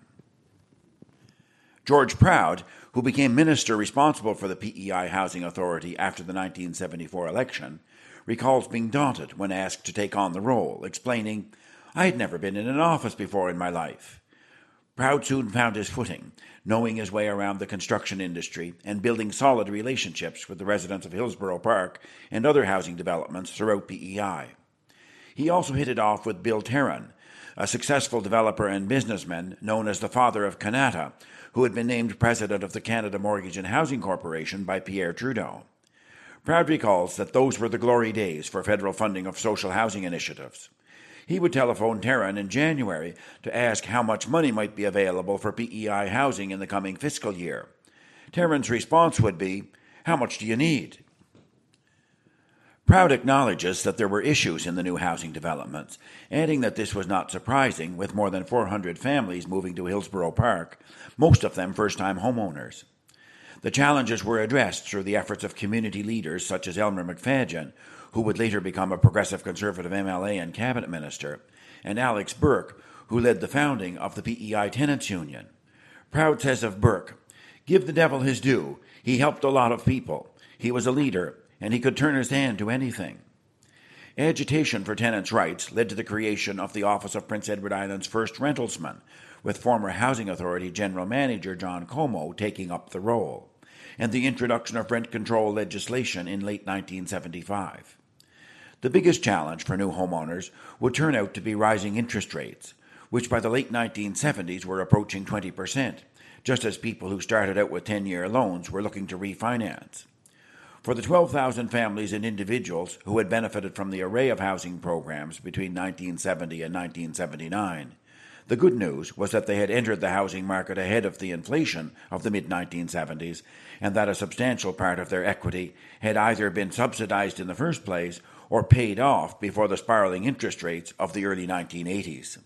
George Proud, who became minister responsible for the PEI Housing Authority after the 1974 election, recalls being daunted when asked to take on the role, explaining, "I had never been in an office before in my life." Proud soon found his footing, knowing his way around the construction industry and building solid relationships with the residents of Hillsborough Park and other housing developments throughout PEI. He also hit it off with Bill Terran, a successful developer and businessman known as the father of Canada, who had been named president of the Canada Mortgage and Housing Corporation by Pierre Trudeau. Proud recalls that those were the glory days for federal funding of social housing initiatives. He would telephone Terran in January to ask how much money might be available for PEI housing in the coming fiscal year. Terran's response would be, "How much do you need?" Proud acknowledges that there were issues in the new housing developments, adding that this was not surprising with more than 400 families moving to Hillsborough Park, most of them first-time homeowners. The challenges were addressed through the efforts of community leaders such as Elmer McFadgen, who would later become a progressive conservative MLA and cabinet minister, and Alex Burke, who led the founding of the PEI Tenants Union. Proud says of Burke, "Give the devil his due. He helped a lot of people. He was a leader, and he could turn his hand to anything." Agitation for tenants' rights led to the creation of the Office of Prince Edward Island's first rentalsman, with former Housing Authority General Manager John Como taking up the role, and the introduction of rent control legislation in late 1975. The biggest challenge for new homeowners would turn out to be rising interest rates, which by the late 1970s were approaching 20%, just as people who started out with 10-year loans were looking to refinance. For the 12,000 families and individuals who had benefited from the array of housing programs between 1970 and 1979, the good news was that they had entered the housing market ahead of the inflation of the mid-1970s, and that a substantial part of their equity had either been subsidized in the first place or paid off before the spiraling interest rates of the early 1980s.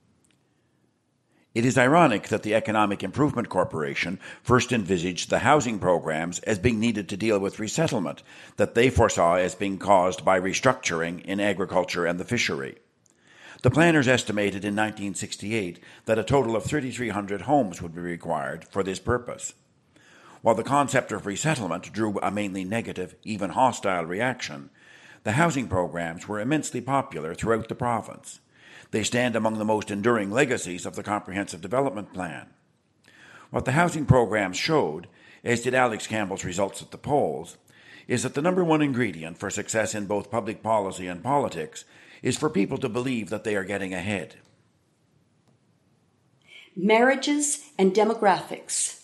It is ironic that the Economic Improvement Corporation first envisaged the housing programs as being needed to deal with resettlement that they foresaw as being caused by restructuring in agriculture and the fishery. The planners estimated in 1968 that a total of 3,300 homes would be required for this purpose. While the concept of resettlement drew a mainly negative, even hostile reaction, the housing programs were immensely popular throughout the province. They stand among the most enduring legacies of the Comprehensive Development Plan. What the housing programs showed, as did Alex Campbell's results at the polls, is that the number one ingredient for success in both public policy and politics is for people to believe that they are getting ahead. Marriages and demographics.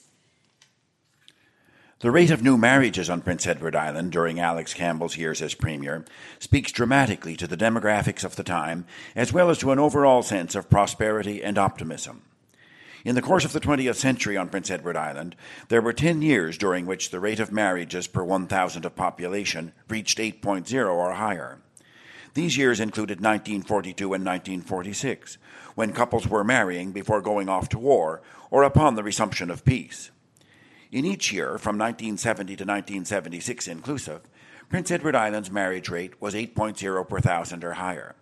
The rate of new marriages on Prince Edward Island during Alex Campbell's years as Premier speaks dramatically to the demographics of the time, as well as to an overall sense of prosperity and optimism. In the course of the 20th century on Prince Edward Island, there were 10 years during which the rate of marriages per 1,000 of population reached 8.0 or higher. These years included 1942 and 1946, when couples were marrying before going off to war or upon the resumption of peace. In each year, from 1970 to 1976 inclusive, Prince Edward Island's marriage rate was 8.0 per thousand or higher.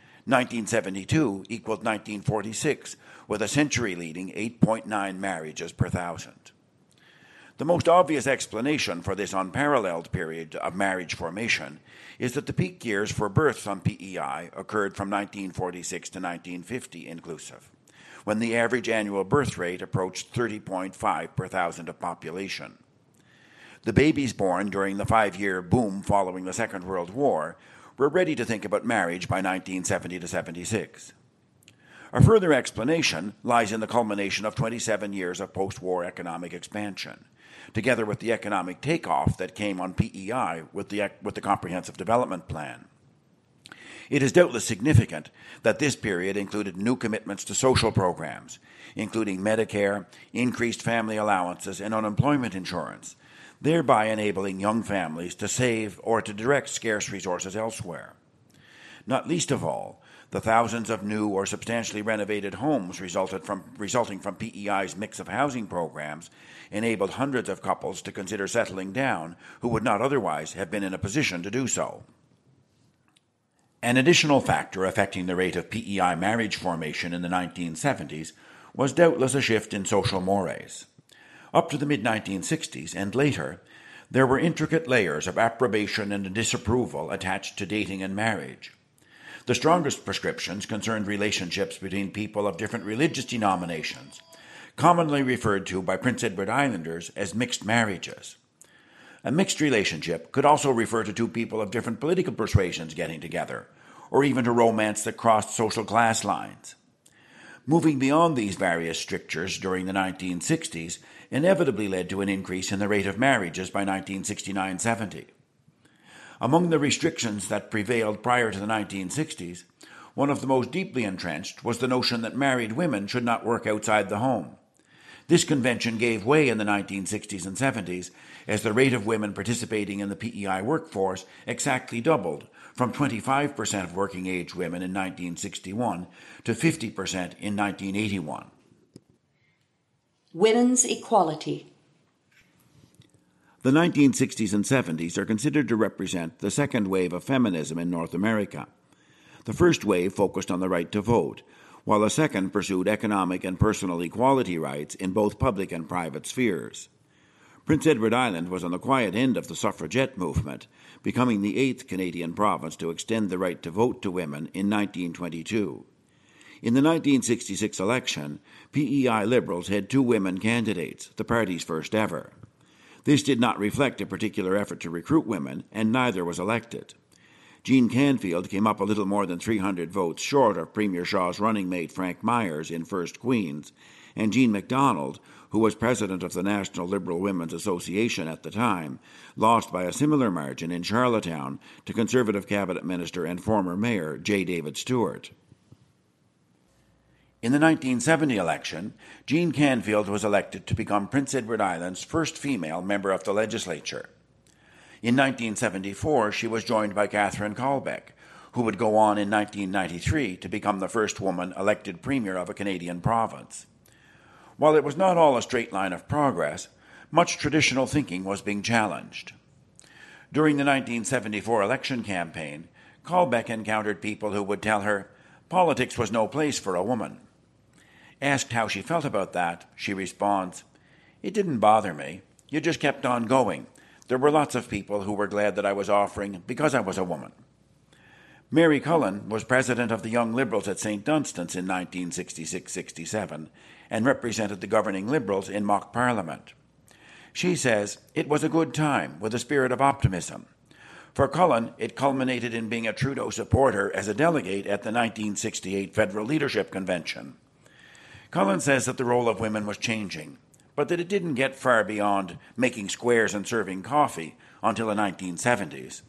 1972 equaled 1946, with a century-leading 8.9 marriages per thousand. The most obvious explanation for this unparalleled period of marriage formation is that the peak years for births on PEI occurred from 1946 to 1950 inclusive, when the average annual birth rate approached 30.5 per thousand of population. The babies born during the 5-year boom following the Second World War were ready to think about marriage by 1970 to 76. A further explanation lies in the culmination of 27 years of post-war economic expansion, together with the economic takeoff that came on PEI with the Comprehensive Development Plan. It is doubtless significant that this period included new commitments to social programs, including Medicare, increased family allowances, and unemployment insurance, thereby enabling young families to save or to direct scarce resources elsewhere. Not least of all, the thousands of new or substantially renovated homes resulting from PEI's mix of housing programs enabled hundreds of couples to consider settling down who would not otherwise have been in a position to do so. An additional factor affecting the rate of PEI marriage formation in the 1970s was doubtless a shift in social mores. Up to the mid-1960s and later, there were intricate layers of approbation and disapproval attached to dating and marriage. The strongest prescriptions concerned relationships between people of different religious denominations, commonly referred to by Prince Edward Islanders as mixed marriages. A mixed relationship could also refer to two people of different political persuasions getting together, or even to romance that crossed social class lines. Moving beyond these various strictures during the 1960s inevitably led to an increase in the rate of marriages by 1969-70. Among the restrictions that prevailed prior to the 1960s, one of the most deeply entrenched was the notion that married women should not work outside the home. This convention gave way in the 1960s and 70s as the rate of women participating in the PEI workforce exactly doubled, from 25% of working-age women in 1961 to 50% in 1981. Women's equality. The 1960s and 70s are considered to represent the second wave of feminism in North America. The first wave focused on the right to vote, while the second pursued economic and personal equality rights in both public and private spheres. Prince Edward Island was on the quiet end of the suffragette movement, becoming the 8th Canadian province to extend the right to vote to women in 1922. In the 1966 election, PEI Liberals had 2 women candidates, the party's first ever. This did not reflect a particular effort to recruit women, and neither was elected. Jean Canfield came up a little more than 300 votes short of Premier Shaw's running mate Frank Myers in First Queens, and Jean MacDonald, who was president of the National Liberal Women's Association at the time, lost by a similar margin in Charlottetown to Conservative Cabinet Minister and former Mayor J. David Stewart. In the 1970 election, Jean Canfield was elected to become Prince Edward Island's first female member of the legislature. In 1974, she was joined by Catherine Colbeck, who would go on in 1993 to become the first woman elected premier of a Canadian province. While it was not all a straight line of progress, much traditional thinking was being challenged. During the 1974 election campaign, Colbeck encountered people who would tell her politics was no place for a woman. Asked how she felt about that, she responds, "It didn't bother me. You just kept on going. There were lots of people who were glad that I was offering because I was a woman." Mary Cullen was president of the Young Liberals at St. Dunstan's in 1966-67 and represented the governing Liberals in mock parliament. She says, "It was a good time with a spirit of optimism." For Cullen, it culminated in being a Trudeau supporter as a delegate at the 1968 Federal Leadership Convention. Cullen says that the role of women was changing, but that it didn't get far beyond making squares and serving coffee until the 1970s.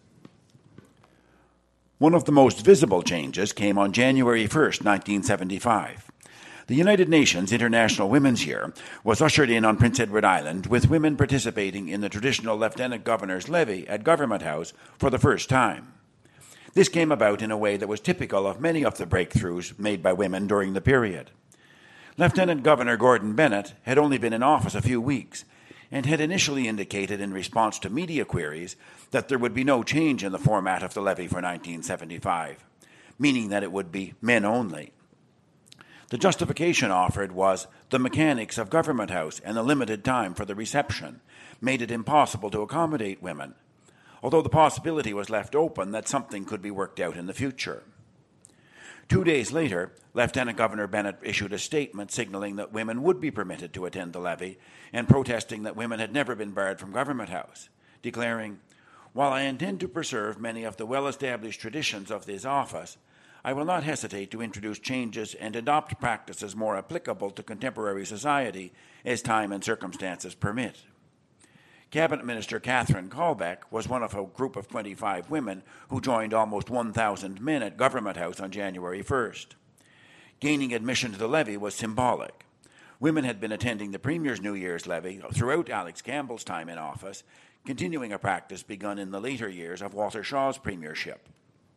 One of the most visible changes came on January 1st, 1975. The United Nations International Women's Year was ushered in on Prince Edward Island, with women participating in the traditional Lieutenant Governor's levee at Government House for the first time. This came about in a way that was typical of many of the breakthroughs made by women during the period. Lieutenant Governor Gordon Bennett had only been in office a few weeks and had initially indicated in response to media queries that there would be no change in the format of the levee for 1975, meaning that it would be men only. The justification offered was the mechanics of Government House and the limited time for the reception made it impossible to accommodate women, although the possibility was left open that something could be worked out in the future. 2 days later, Lieutenant Governor Bennett issued a statement signaling that women would be permitted to attend the levee and protesting that women had never been barred from Government House, declaring, "While I intend to preserve many of the well-established traditions of this office, I will not hesitate to introduce changes and adopt practices more applicable to contemporary society as time and circumstances permit." Cabinet Minister Catherine Colbeck was one of a group of 25 women who joined almost 1,000 men at Government House on January 1st. Gaining admission to the levee was symbolic. Women had been attending the Premier's New Year's levee throughout Alex Campbell's time in office, continuing a practice begun in the later years of Walter Shaw's premiership.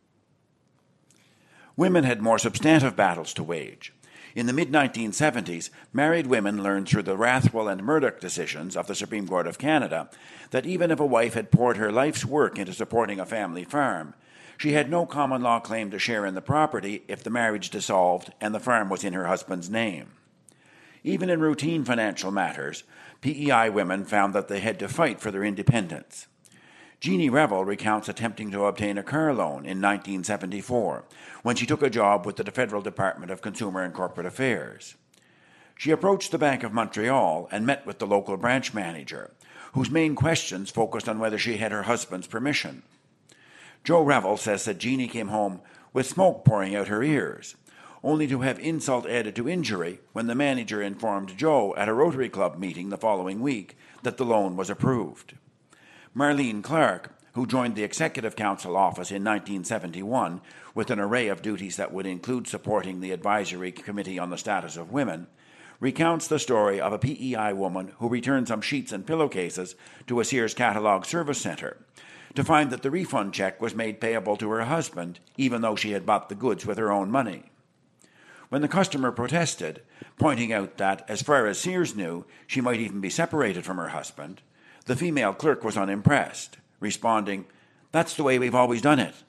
Women had more substantive battles to wage. In the mid-1970s, married women learned through the Rathwell and Murdoch decisions of the Supreme Court of Canada that even if a wife had poured her life's work into supporting a family farm, she had no common law claim to share in the property if the marriage dissolved and the farm was in her husband's name. Even in routine financial matters, PEI women found that they had to fight for their independence. Jeannie Revel recounts attempting to obtain a car loan in 1974 when she took a job with the Federal Department of Consumer and Corporate Affairs. She approached the Bank of Montreal and met with the local branch manager, whose main questions focused on whether she had her husband's permission. Joe Revel says that Jeannie came home with smoke pouring out her ears, only to have insult added to injury when the manager informed Joe at a Rotary Club meeting the following week that the loan was approved. Marlene Clark, who joined the Executive Council office in 1971 with an array of duties that would include supporting the Advisory Committee on the Status of Women, recounts the story of a PEI woman who returned some sheets and pillowcases to a Sears Catalog Service Center to find that the refund check was made payable to her husband, even though she had bought the goods with her own money. When the customer protested, pointing out that, as far as Sears knew, she might even be separated from her husband, the female clerk was unimpressed, responding, "That's the way we've always done it."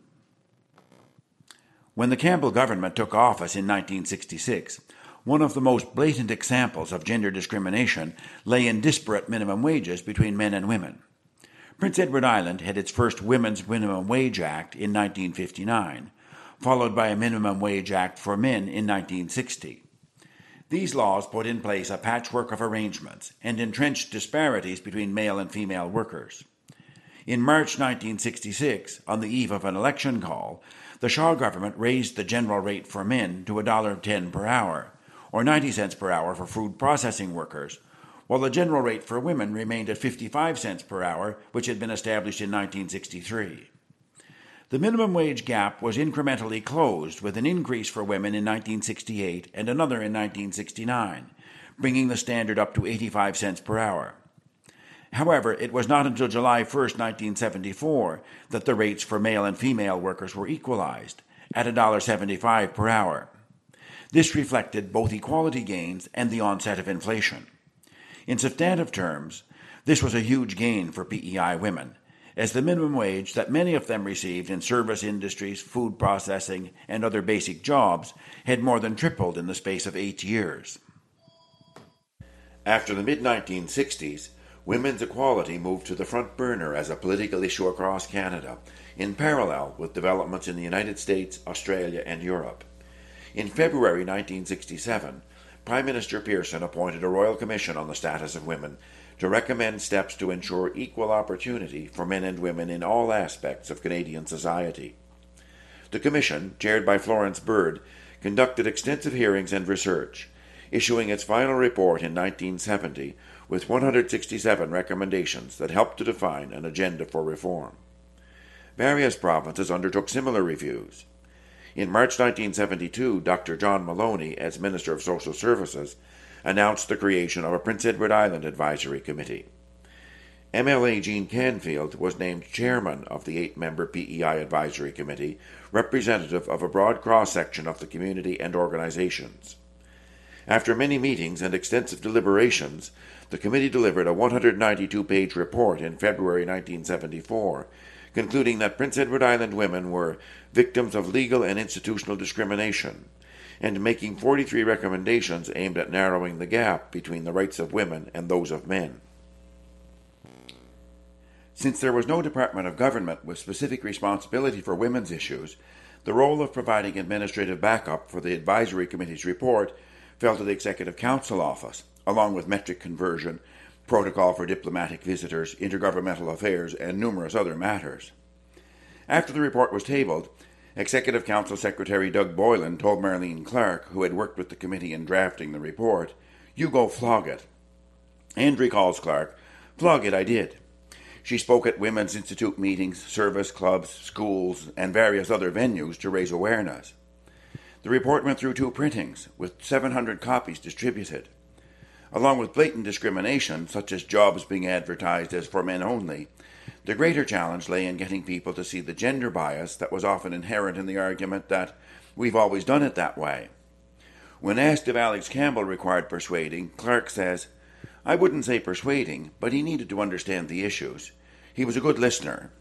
When the Campbell government took office in 1966, one of the most blatant examples of gender discrimination lay in disparate minimum wages between men and women. Prince Edward Island had its first Women's Minimum Wage Act in 1959, followed by a Minimum Wage Act for men in 1960. These laws put in place a patchwork of arrangements and entrenched disparities between male and female workers. In March 1966, on the eve of an election call, the Shaw government raised the general rate for men to $1.10 per hour, or 90 cents per hour for food processing workers, while the general rate for women remained at 55 cents per hour, which had been established in 1963. The minimum wage gap was incrementally closed with an increase for women in 1968 and another in 1969, bringing the standard up to 85 cents per hour. However, it was not until July 1, 1974, that the rates for male and female workers were equalized at $1.75 per hour. This reflected both equality gains and the onset of inflation. In substantive terms, this was a huge gain for PEI women, as the minimum wage that many of them received in service industries, food processing, and other basic jobs had more than tripled in the space of 8 years. After the mid-1960s, women's equality moved to the front burner as a political issue across Canada, in parallel with developments in the United States, Australia, and Europe. In February 1967, Prime Minister Pearson appointed a Royal Commission on the Status of Women to recommend steps to ensure equal opportunity for men and women in all aspects of Canadian society. The Commission, chaired by Florence Bird, conducted extensive hearings and research, issuing its final report in 1970 with 167 recommendations that helped to define an agenda for reform. Various provinces undertook similar reviews. In March 1972, Dr. John Maloney, as Minister of Social Services, announced the creation of a Prince Edward Island Advisory Committee. MLA Jean Canfield was named chairman of the 8-member PEI Advisory Committee, representative of a broad cross-section of the community and organizations. After many meetings and extensive deliberations, the committee delivered a 192-page report in February 1974, concluding that Prince Edward Island women were victims of legal and institutional discrimination, and making 43 recommendations aimed at narrowing the gap between the rights of women and those of men. Since there was no department of government with specific responsibility for women's issues, the role of providing administrative backup for the advisory committee's report fell to the Executive Council Office, along with metric conversion, protocol for diplomatic visitors, intergovernmental affairs, and numerous other matters. After the report was tabled, Executive Council Secretary Doug Boylan told Marlene Clark, who had worked with the committee in drafting the report, "You go flog it." And recalls Clark, "Flog it I did." She spoke at Women's Institute meetings, service clubs, schools, and various other venues to raise awareness. The report went through 2 printings, with 700 copies distributed. Along with blatant discrimination, such as jobs being advertised as for men only, the greater challenge lay in getting people to see the gender bias that was often inherent in the argument that we've always done it that way. When asked if Alex Campbell required persuading, Clark says, "I wouldn't say persuading, but he needed to understand the issues. He was a good listener."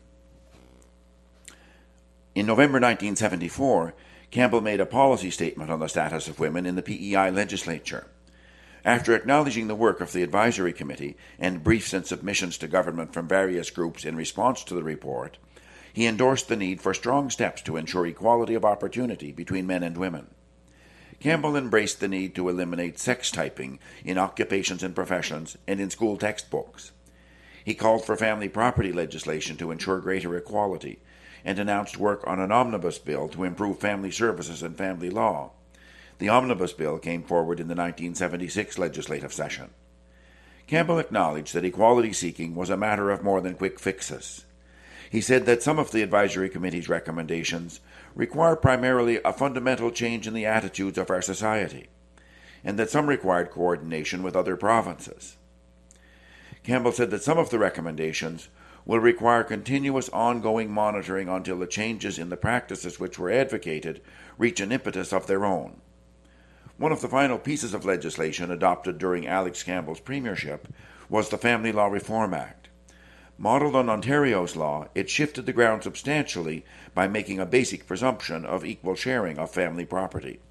In November 1974, Campbell made a policy statement on the status of women in the PEI legislature. After acknowledging the work of the advisory committee and briefs and submissions to government from various groups in response to the report, he endorsed the need for strong steps to ensure equality of opportunity between men and women. Campbell embraced the need to eliminate sex typing in occupations and professions and in school textbooks. He called for family property legislation to ensure greater equality and announced work on an omnibus bill to improve family services and family law. The omnibus bill came forward in the 1976 legislative session. Campbell acknowledged that equality seeking was a matter of more than quick fixes. He said that some of the advisory committee's recommendations require primarily a fundamental change in the attitudes of our society, and that some required coordination with other provinces. Campbell said that some of the recommendations will require continuous ongoing monitoring until the changes in the practices which were advocated reach an impetus of their own. One of the final pieces of legislation adopted during Alex Campbell's premiership was the Family Law Reform Act. Modelled on Ontario's law, it shifted the ground substantially by making a basic presumption of equal sharing of family property.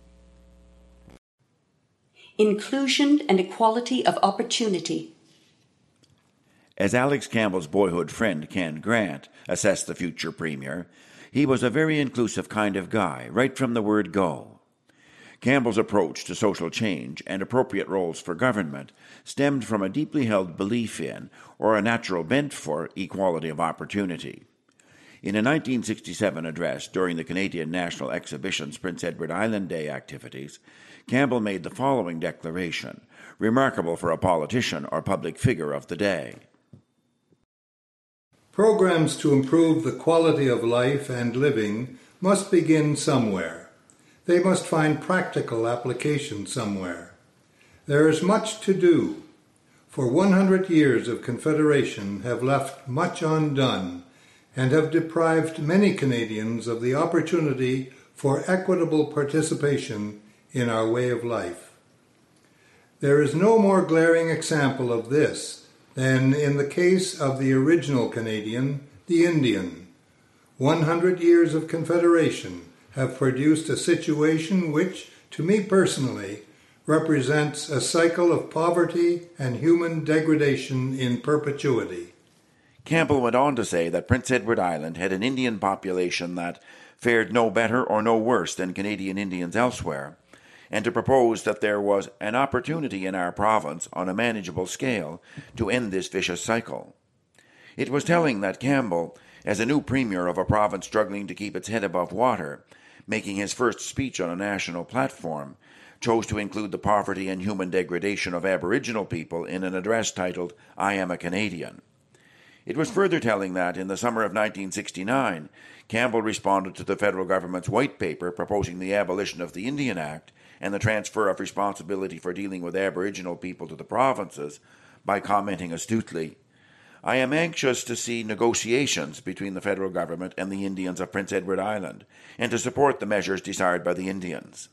Inclusion and equality of opportunity. As Alex Campbell's boyhood friend Ken Grant assessed the future premier, he was a very inclusive kind of guy, right from the word go. Campbell's approach to social change and appropriate roles for government stemmed from a deeply held belief in, or a natural bent for, equality of opportunity. In a 1967 address during the Canadian National Exhibition's Prince Edward Island Day activities, Campbell made the following declaration, remarkable for a politician or public figure of the day. Programs to improve the quality of life and living must begin somewhere. They must find practical application somewhere. There is much to do, for 100 years of Confederation have left much undone and have deprived many Canadians of the opportunity for equitable participation in our way of life. There is no more glaring example of this than in the case of the original Canadian, the Indian. 100 years of Confederation have produced a situation which, to me personally, represents a cycle of poverty and human degradation in perpetuity. Campbell went on to say that Prince Edward Island had an Indian population that fared no better or no worse than Canadian Indians elsewhere, and to propose that there was an opportunity in our province on a manageable scale to end this vicious cycle. It was telling that Campbell, as a new premier of a province struggling to keep its head above water, making his first speech on a national platform, chose to include the poverty and human degradation of Aboriginal people in an address titled, "I Am a Canadian." It was further telling that, in the summer of 1969, Campbell responded to the federal government's white paper proposing the abolition of the Indian Act and the transfer of responsibility for dealing with Aboriginal people to the provinces by commenting astutely, "I am anxious to see negotiations between the federal government and the Indians of Prince Edward Island and to support the measures desired by the Indians."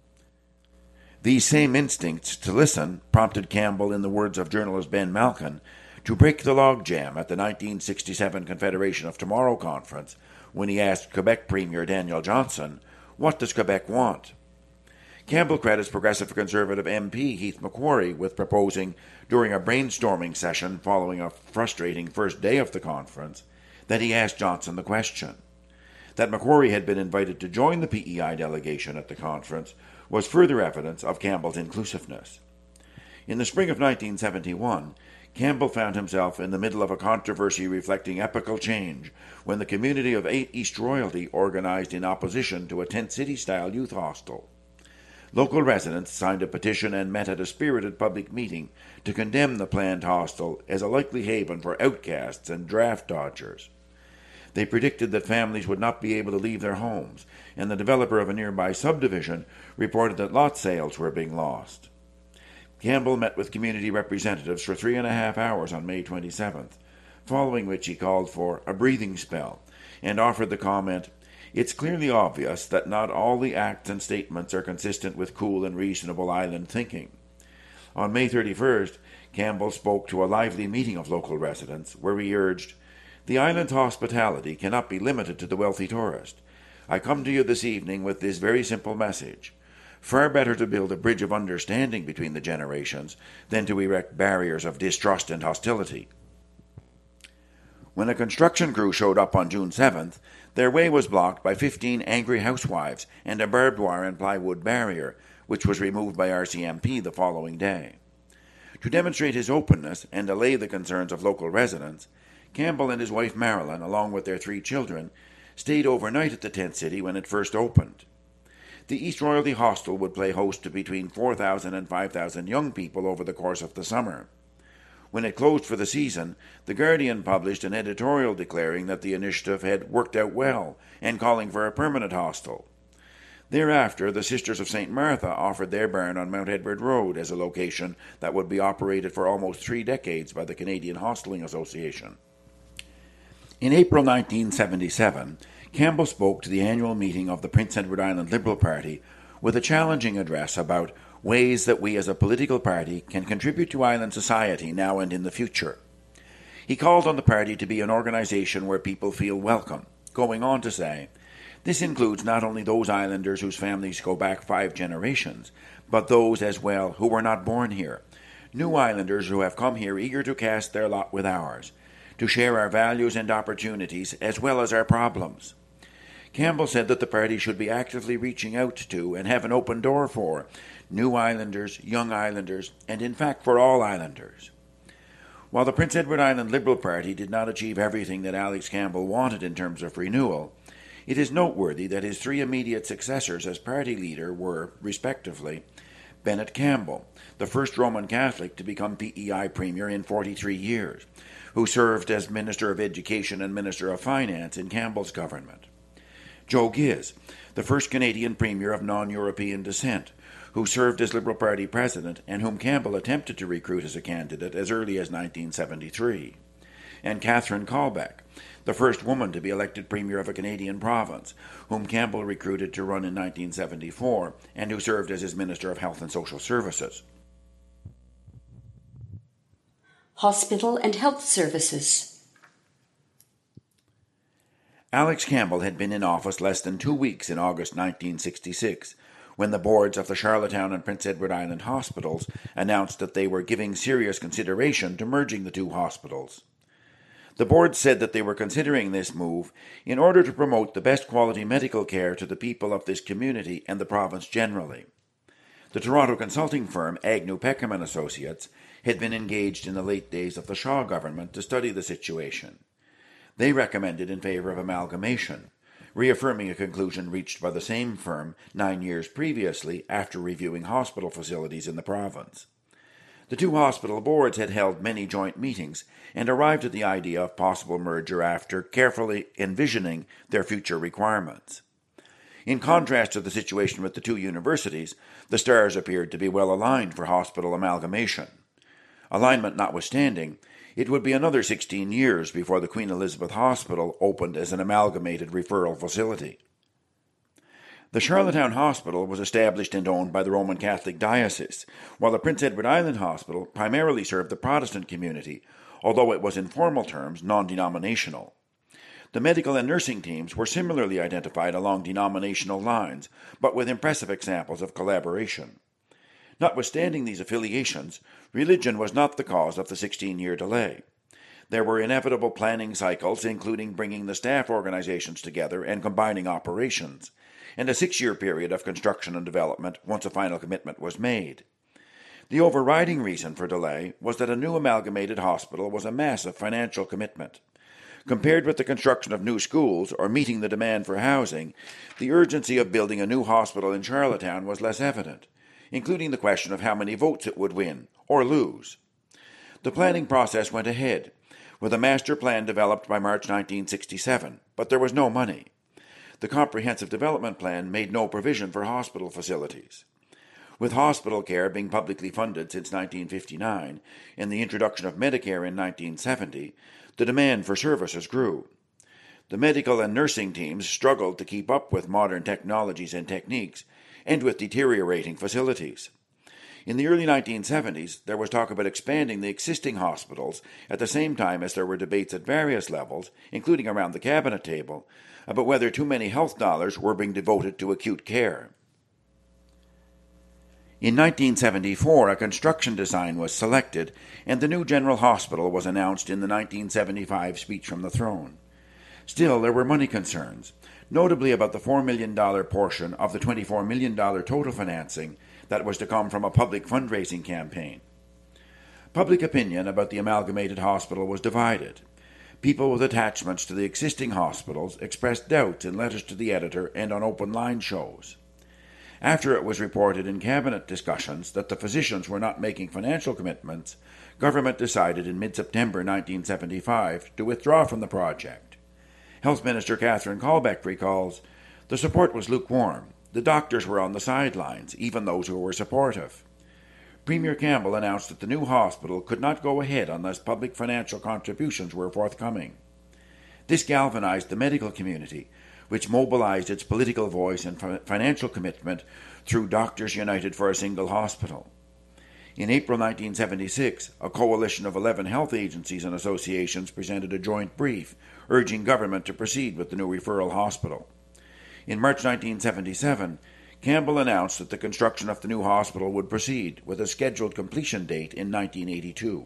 These same instincts to listen prompted Campbell, in the words of journalist Ben Malkin, to break the logjam at the 1967 Confederation of Tomorrow conference when he asked Quebec Premier Daniel Johnson, "What does Quebec want?" Campbell credits Progressive Conservative MP Heath Macquarie with proposing, during a brainstorming session following a frustrating first day of the conference, that he asked Johnson the question. That Macquarie had been invited to join the PEI delegation at the conference was further evidence of Campbell's inclusiveness. In the spring of 1971, Campbell found himself in the middle of a controversy reflecting epochal change when the community of East Royalty organized in opposition to a tent city-style youth hostel. Local residents signed a petition and met at a spirited public meeting to condemn the planned hostel as a likely haven for outcasts and draft dodgers. They predicted that families would not be able to leave their homes, and the developer of a nearby subdivision reported that lot sales were being lost. Campbell met with community representatives for 3.5 hours on May 27th, following which he called for a breathing spell and offered the comment, "It's clearly obvious that not all the acts and statements are consistent with cool and reasonable island thinking." On May 31st, Campbell spoke to a lively meeting of local residents where he urged, "The island's hospitality cannot be limited to the wealthy tourist. I come to you this evening with this very simple message. Far better to build a bridge of understanding between the generations than to erect barriers of distrust and hostility." When a construction crew showed up on June 7th, their way was blocked by 15 angry housewives and a barbed wire and plywood barrier, which was removed by RCMP the following day. To demonstrate his openness and allay the concerns of local residents, Campbell and his wife Marilyn, along with their 3 children, stayed overnight at the tent city when it first opened. The East Royalty Hostel would play host to between 4,000 and 5,000 young people over the course of the summer. When it closed for the season, The Guardian published an editorial declaring that the initiative had worked out well and calling for a permanent hostel. Thereafter, the Sisters of St. Martha offered their barn on Mount Edward Road as a location that would be operated for almost 3 decades by the Canadian Hosteling Association. In April 1977, Campbell spoke to the annual meeting of the Prince Edward Island Liberal Party with a challenging address about ways that we as a political party can contribute to island society now and in the future. He called on the party to be an organisation where people feel welcome, going on to say, "This includes not only those islanders whose families go back 5 generations, but those as well who were not born here, new islanders who have come here eager to cast their lot with ours, to share our values and opportunities as well as our problems." Campbell said that the party should be actively reaching out to and have an open door for new islanders, young islanders, and in fact for all islanders. While the Prince Edward Island Liberal Party did not achieve everything that Alex Campbell wanted in terms of renewal, it is noteworthy that his 3 immediate successors as party leader were, respectively, Bennett Campbell, the first Roman Catholic to become PEI Premier in 43 years, who served as Minister of Education and Minister of Finance in Campbell's government. Joe Giz, the first Canadian Premier of non-European descent, who served as Liberal Party President and whom Campbell attempted to recruit as a candidate as early as 1973. And Catherine Colbeck, the first woman to be elected Premier of a Canadian province, whom Campbell recruited to run in 1974 and who served as his Minister of Health and Social Services. Hospital and Health Services. Alex Campbell had been in office less than 2 weeks in August 1966, when the boards of the Charlottetown and Prince Edward Island hospitals announced that they were giving serious consideration to merging the 2 hospitals. The board said that they were considering this move in order to promote the best quality medical care to the people of this community and the province generally. The Toronto consulting firm Agnew Peckham and Associates had been engaged in the late days of the Shaw government to study the situation. They recommended in favour of amalgamation, reaffirming a conclusion reached by the same firm 9 years previously after reviewing hospital facilities in the province. The two hospital boards had held many joint meetings and arrived at the idea of possible merger after carefully envisioning their future requirements. In contrast to the situation with the two universities, the stars appeared to be well aligned for hospital amalgamation. Alignment notwithstanding, it would be another 16 years before the Queen Elizabeth Hospital opened as an amalgamated referral facility. The Charlottetown Hospital was established and owned by the Roman Catholic Diocese, while the Prince Edward Island Hospital primarily served the Protestant community, although it was in formal terms non-denominational. The medical and nursing teams were similarly identified along denominational lines, but with impressive examples of collaboration. Notwithstanding these affiliations, religion was not the cause of the 16-year delay. There were inevitable planning cycles, including bringing the staff organizations together and combining operations, and a 6-year period of construction and development once a final commitment was made. The overriding reason for delay was that a new amalgamated hospital was a massive financial commitment. Compared with the construction of new schools or meeting the demand for housing, the urgency of building a new hospital in Charlottetown was less evident, including the question of how many votes it would win or lose. The planning process went ahead, with a master plan developed by March 1967, but there was no money. The Comprehensive Development Plan made no provision for hospital facilities. With hospital care being publicly funded since 1959 and the introduction of Medicare in 1970, the demand for services grew. The medical and nursing teams struggled to keep up with modern technologies and techniques and with deteriorating facilities. In the early 1970s, there was talk about expanding the existing hospitals at the same time as there were debates at various levels, including around the cabinet table, about whether too many health dollars were being devoted to acute care. In 1974, a construction design was selected, and the new General Hospital was announced in the 1975 speech from the throne. Still, there were money concerns, notably about the $4 million portion of the $24 million total financing that was to come from a public fundraising campaign. Public opinion about the amalgamated hospital was divided. People with attachments to the existing hospitals expressed doubts in letters to the editor and on open line shows. After it was reported in cabinet discussions that the physicians were not making financial commitments, government decided in mid-September 1975 to withdraw from the project. Health Minister Catherine Colbeck recalls, "The support was lukewarm. The doctors were on the sidelines, even those who were supportive." Premier Campbell announced that the new hospital could not go ahead unless public financial contributions were forthcoming. This galvanized the medical community, which mobilized its political voice and financial commitment through Doctors United for a Single Hospital. In April 1976, a coalition of 11 health agencies and associations presented a joint brief urging government to proceed with the new referral hospital. In March 1977, Campbell announced that the construction of the new hospital would proceed, with a scheduled completion date in 1982.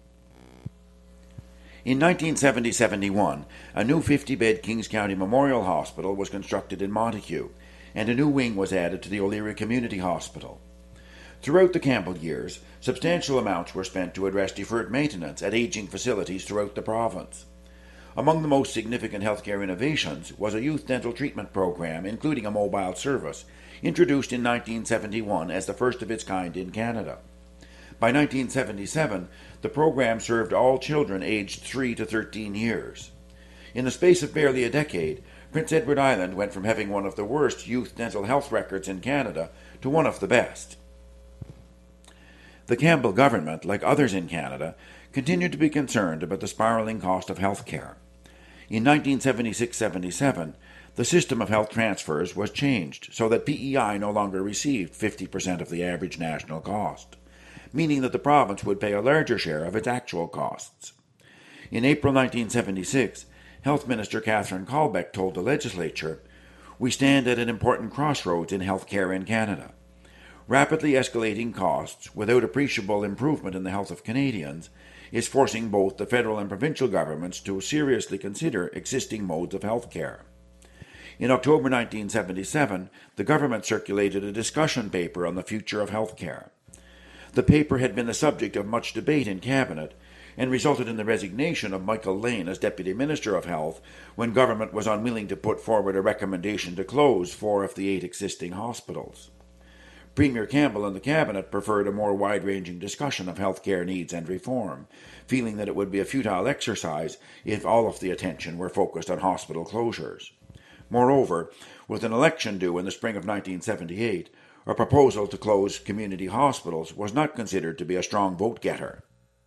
In 1970-71, a new 50-bed Kings County Memorial Hospital was constructed in Montague, and a new wing was added to the O'Leary Community Hospital. Throughout the Campbell years, substantial amounts were spent to address deferred maintenance at aging facilities throughout the province. Among the most significant healthcare innovations was a youth dental treatment program, including a mobile service, introduced in 1971 as the first of its kind in Canada. By 1977, the program served all children aged 3 to 13 years. In the space of barely a decade, Prince Edward Island went from having one of the worst youth dental health records in Canada to one of the best. The Campbell government, like others in Canada, continued to be concerned about the spiralling cost of health care. In 1976-77, the system of health transfers was changed so that PEI no longer received 50% of the average national cost, meaning that the province would pay a larger share of its actual costs. In April 1976, Health Minister Catherine Colbeck told the legislature, "We stand at an important crossroads in health care in Canada. Rapidly escalating costs, without appreciable improvement in the health of Canadians, is forcing both the federal and provincial governments to seriously consider existing modes of health care." In October 1977, the government circulated a discussion paper on the future of health care. The paper had been the subject of much debate in Cabinet, and resulted in the resignation of Michael Lane as Deputy Minister of Health when government was unwilling to put forward a recommendation to close 4 of the 8 existing hospitals. Premier Campbell and the Cabinet preferred a more wide-ranging discussion of healthcare needs and reform, feeling that it would be a futile exercise if all of the attention were focused on hospital closures. Moreover, with an election due in the spring of 1978, a proposal to close community hospitals was not considered to be a strong vote-getter.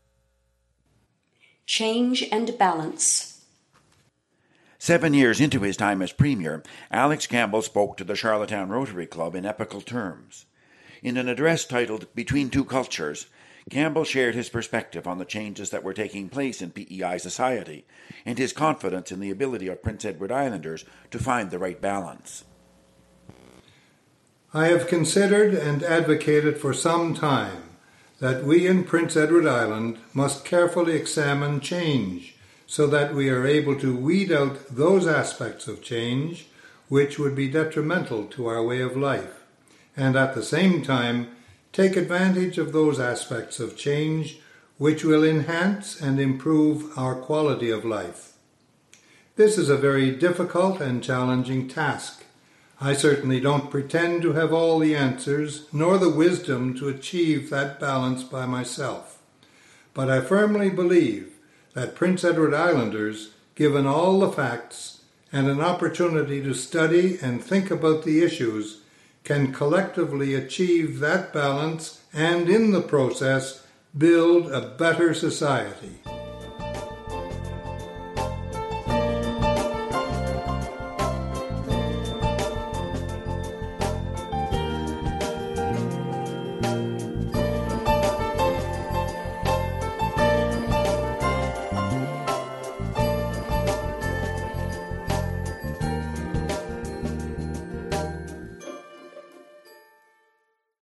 Change and balance. 7 years into his time as Premier, Alex Campbell spoke to the Charlottetown Rotary Club in epical terms. In an address titled Between Two Cultures, Campbell shared his perspective on the changes that were taking place in PEI society and his confidence in the ability of Prince Edward Islanders to find the right balance. I have considered and advocated for some time that we in Prince Edward Island must carefully examine change so that we are able to weed out those aspects of change which would be detrimental to our way of life, and at the same time take advantage of those aspects of change which will enhance and improve our quality of life. This is a very difficult and challenging task. I certainly don't pretend to have all the answers nor the wisdom to achieve that balance by myself, but I firmly believe that Prince Edward Islanders, given all the facts and an opportunity to study and think about the issues, can collectively achieve that balance and, in the process, build a better society.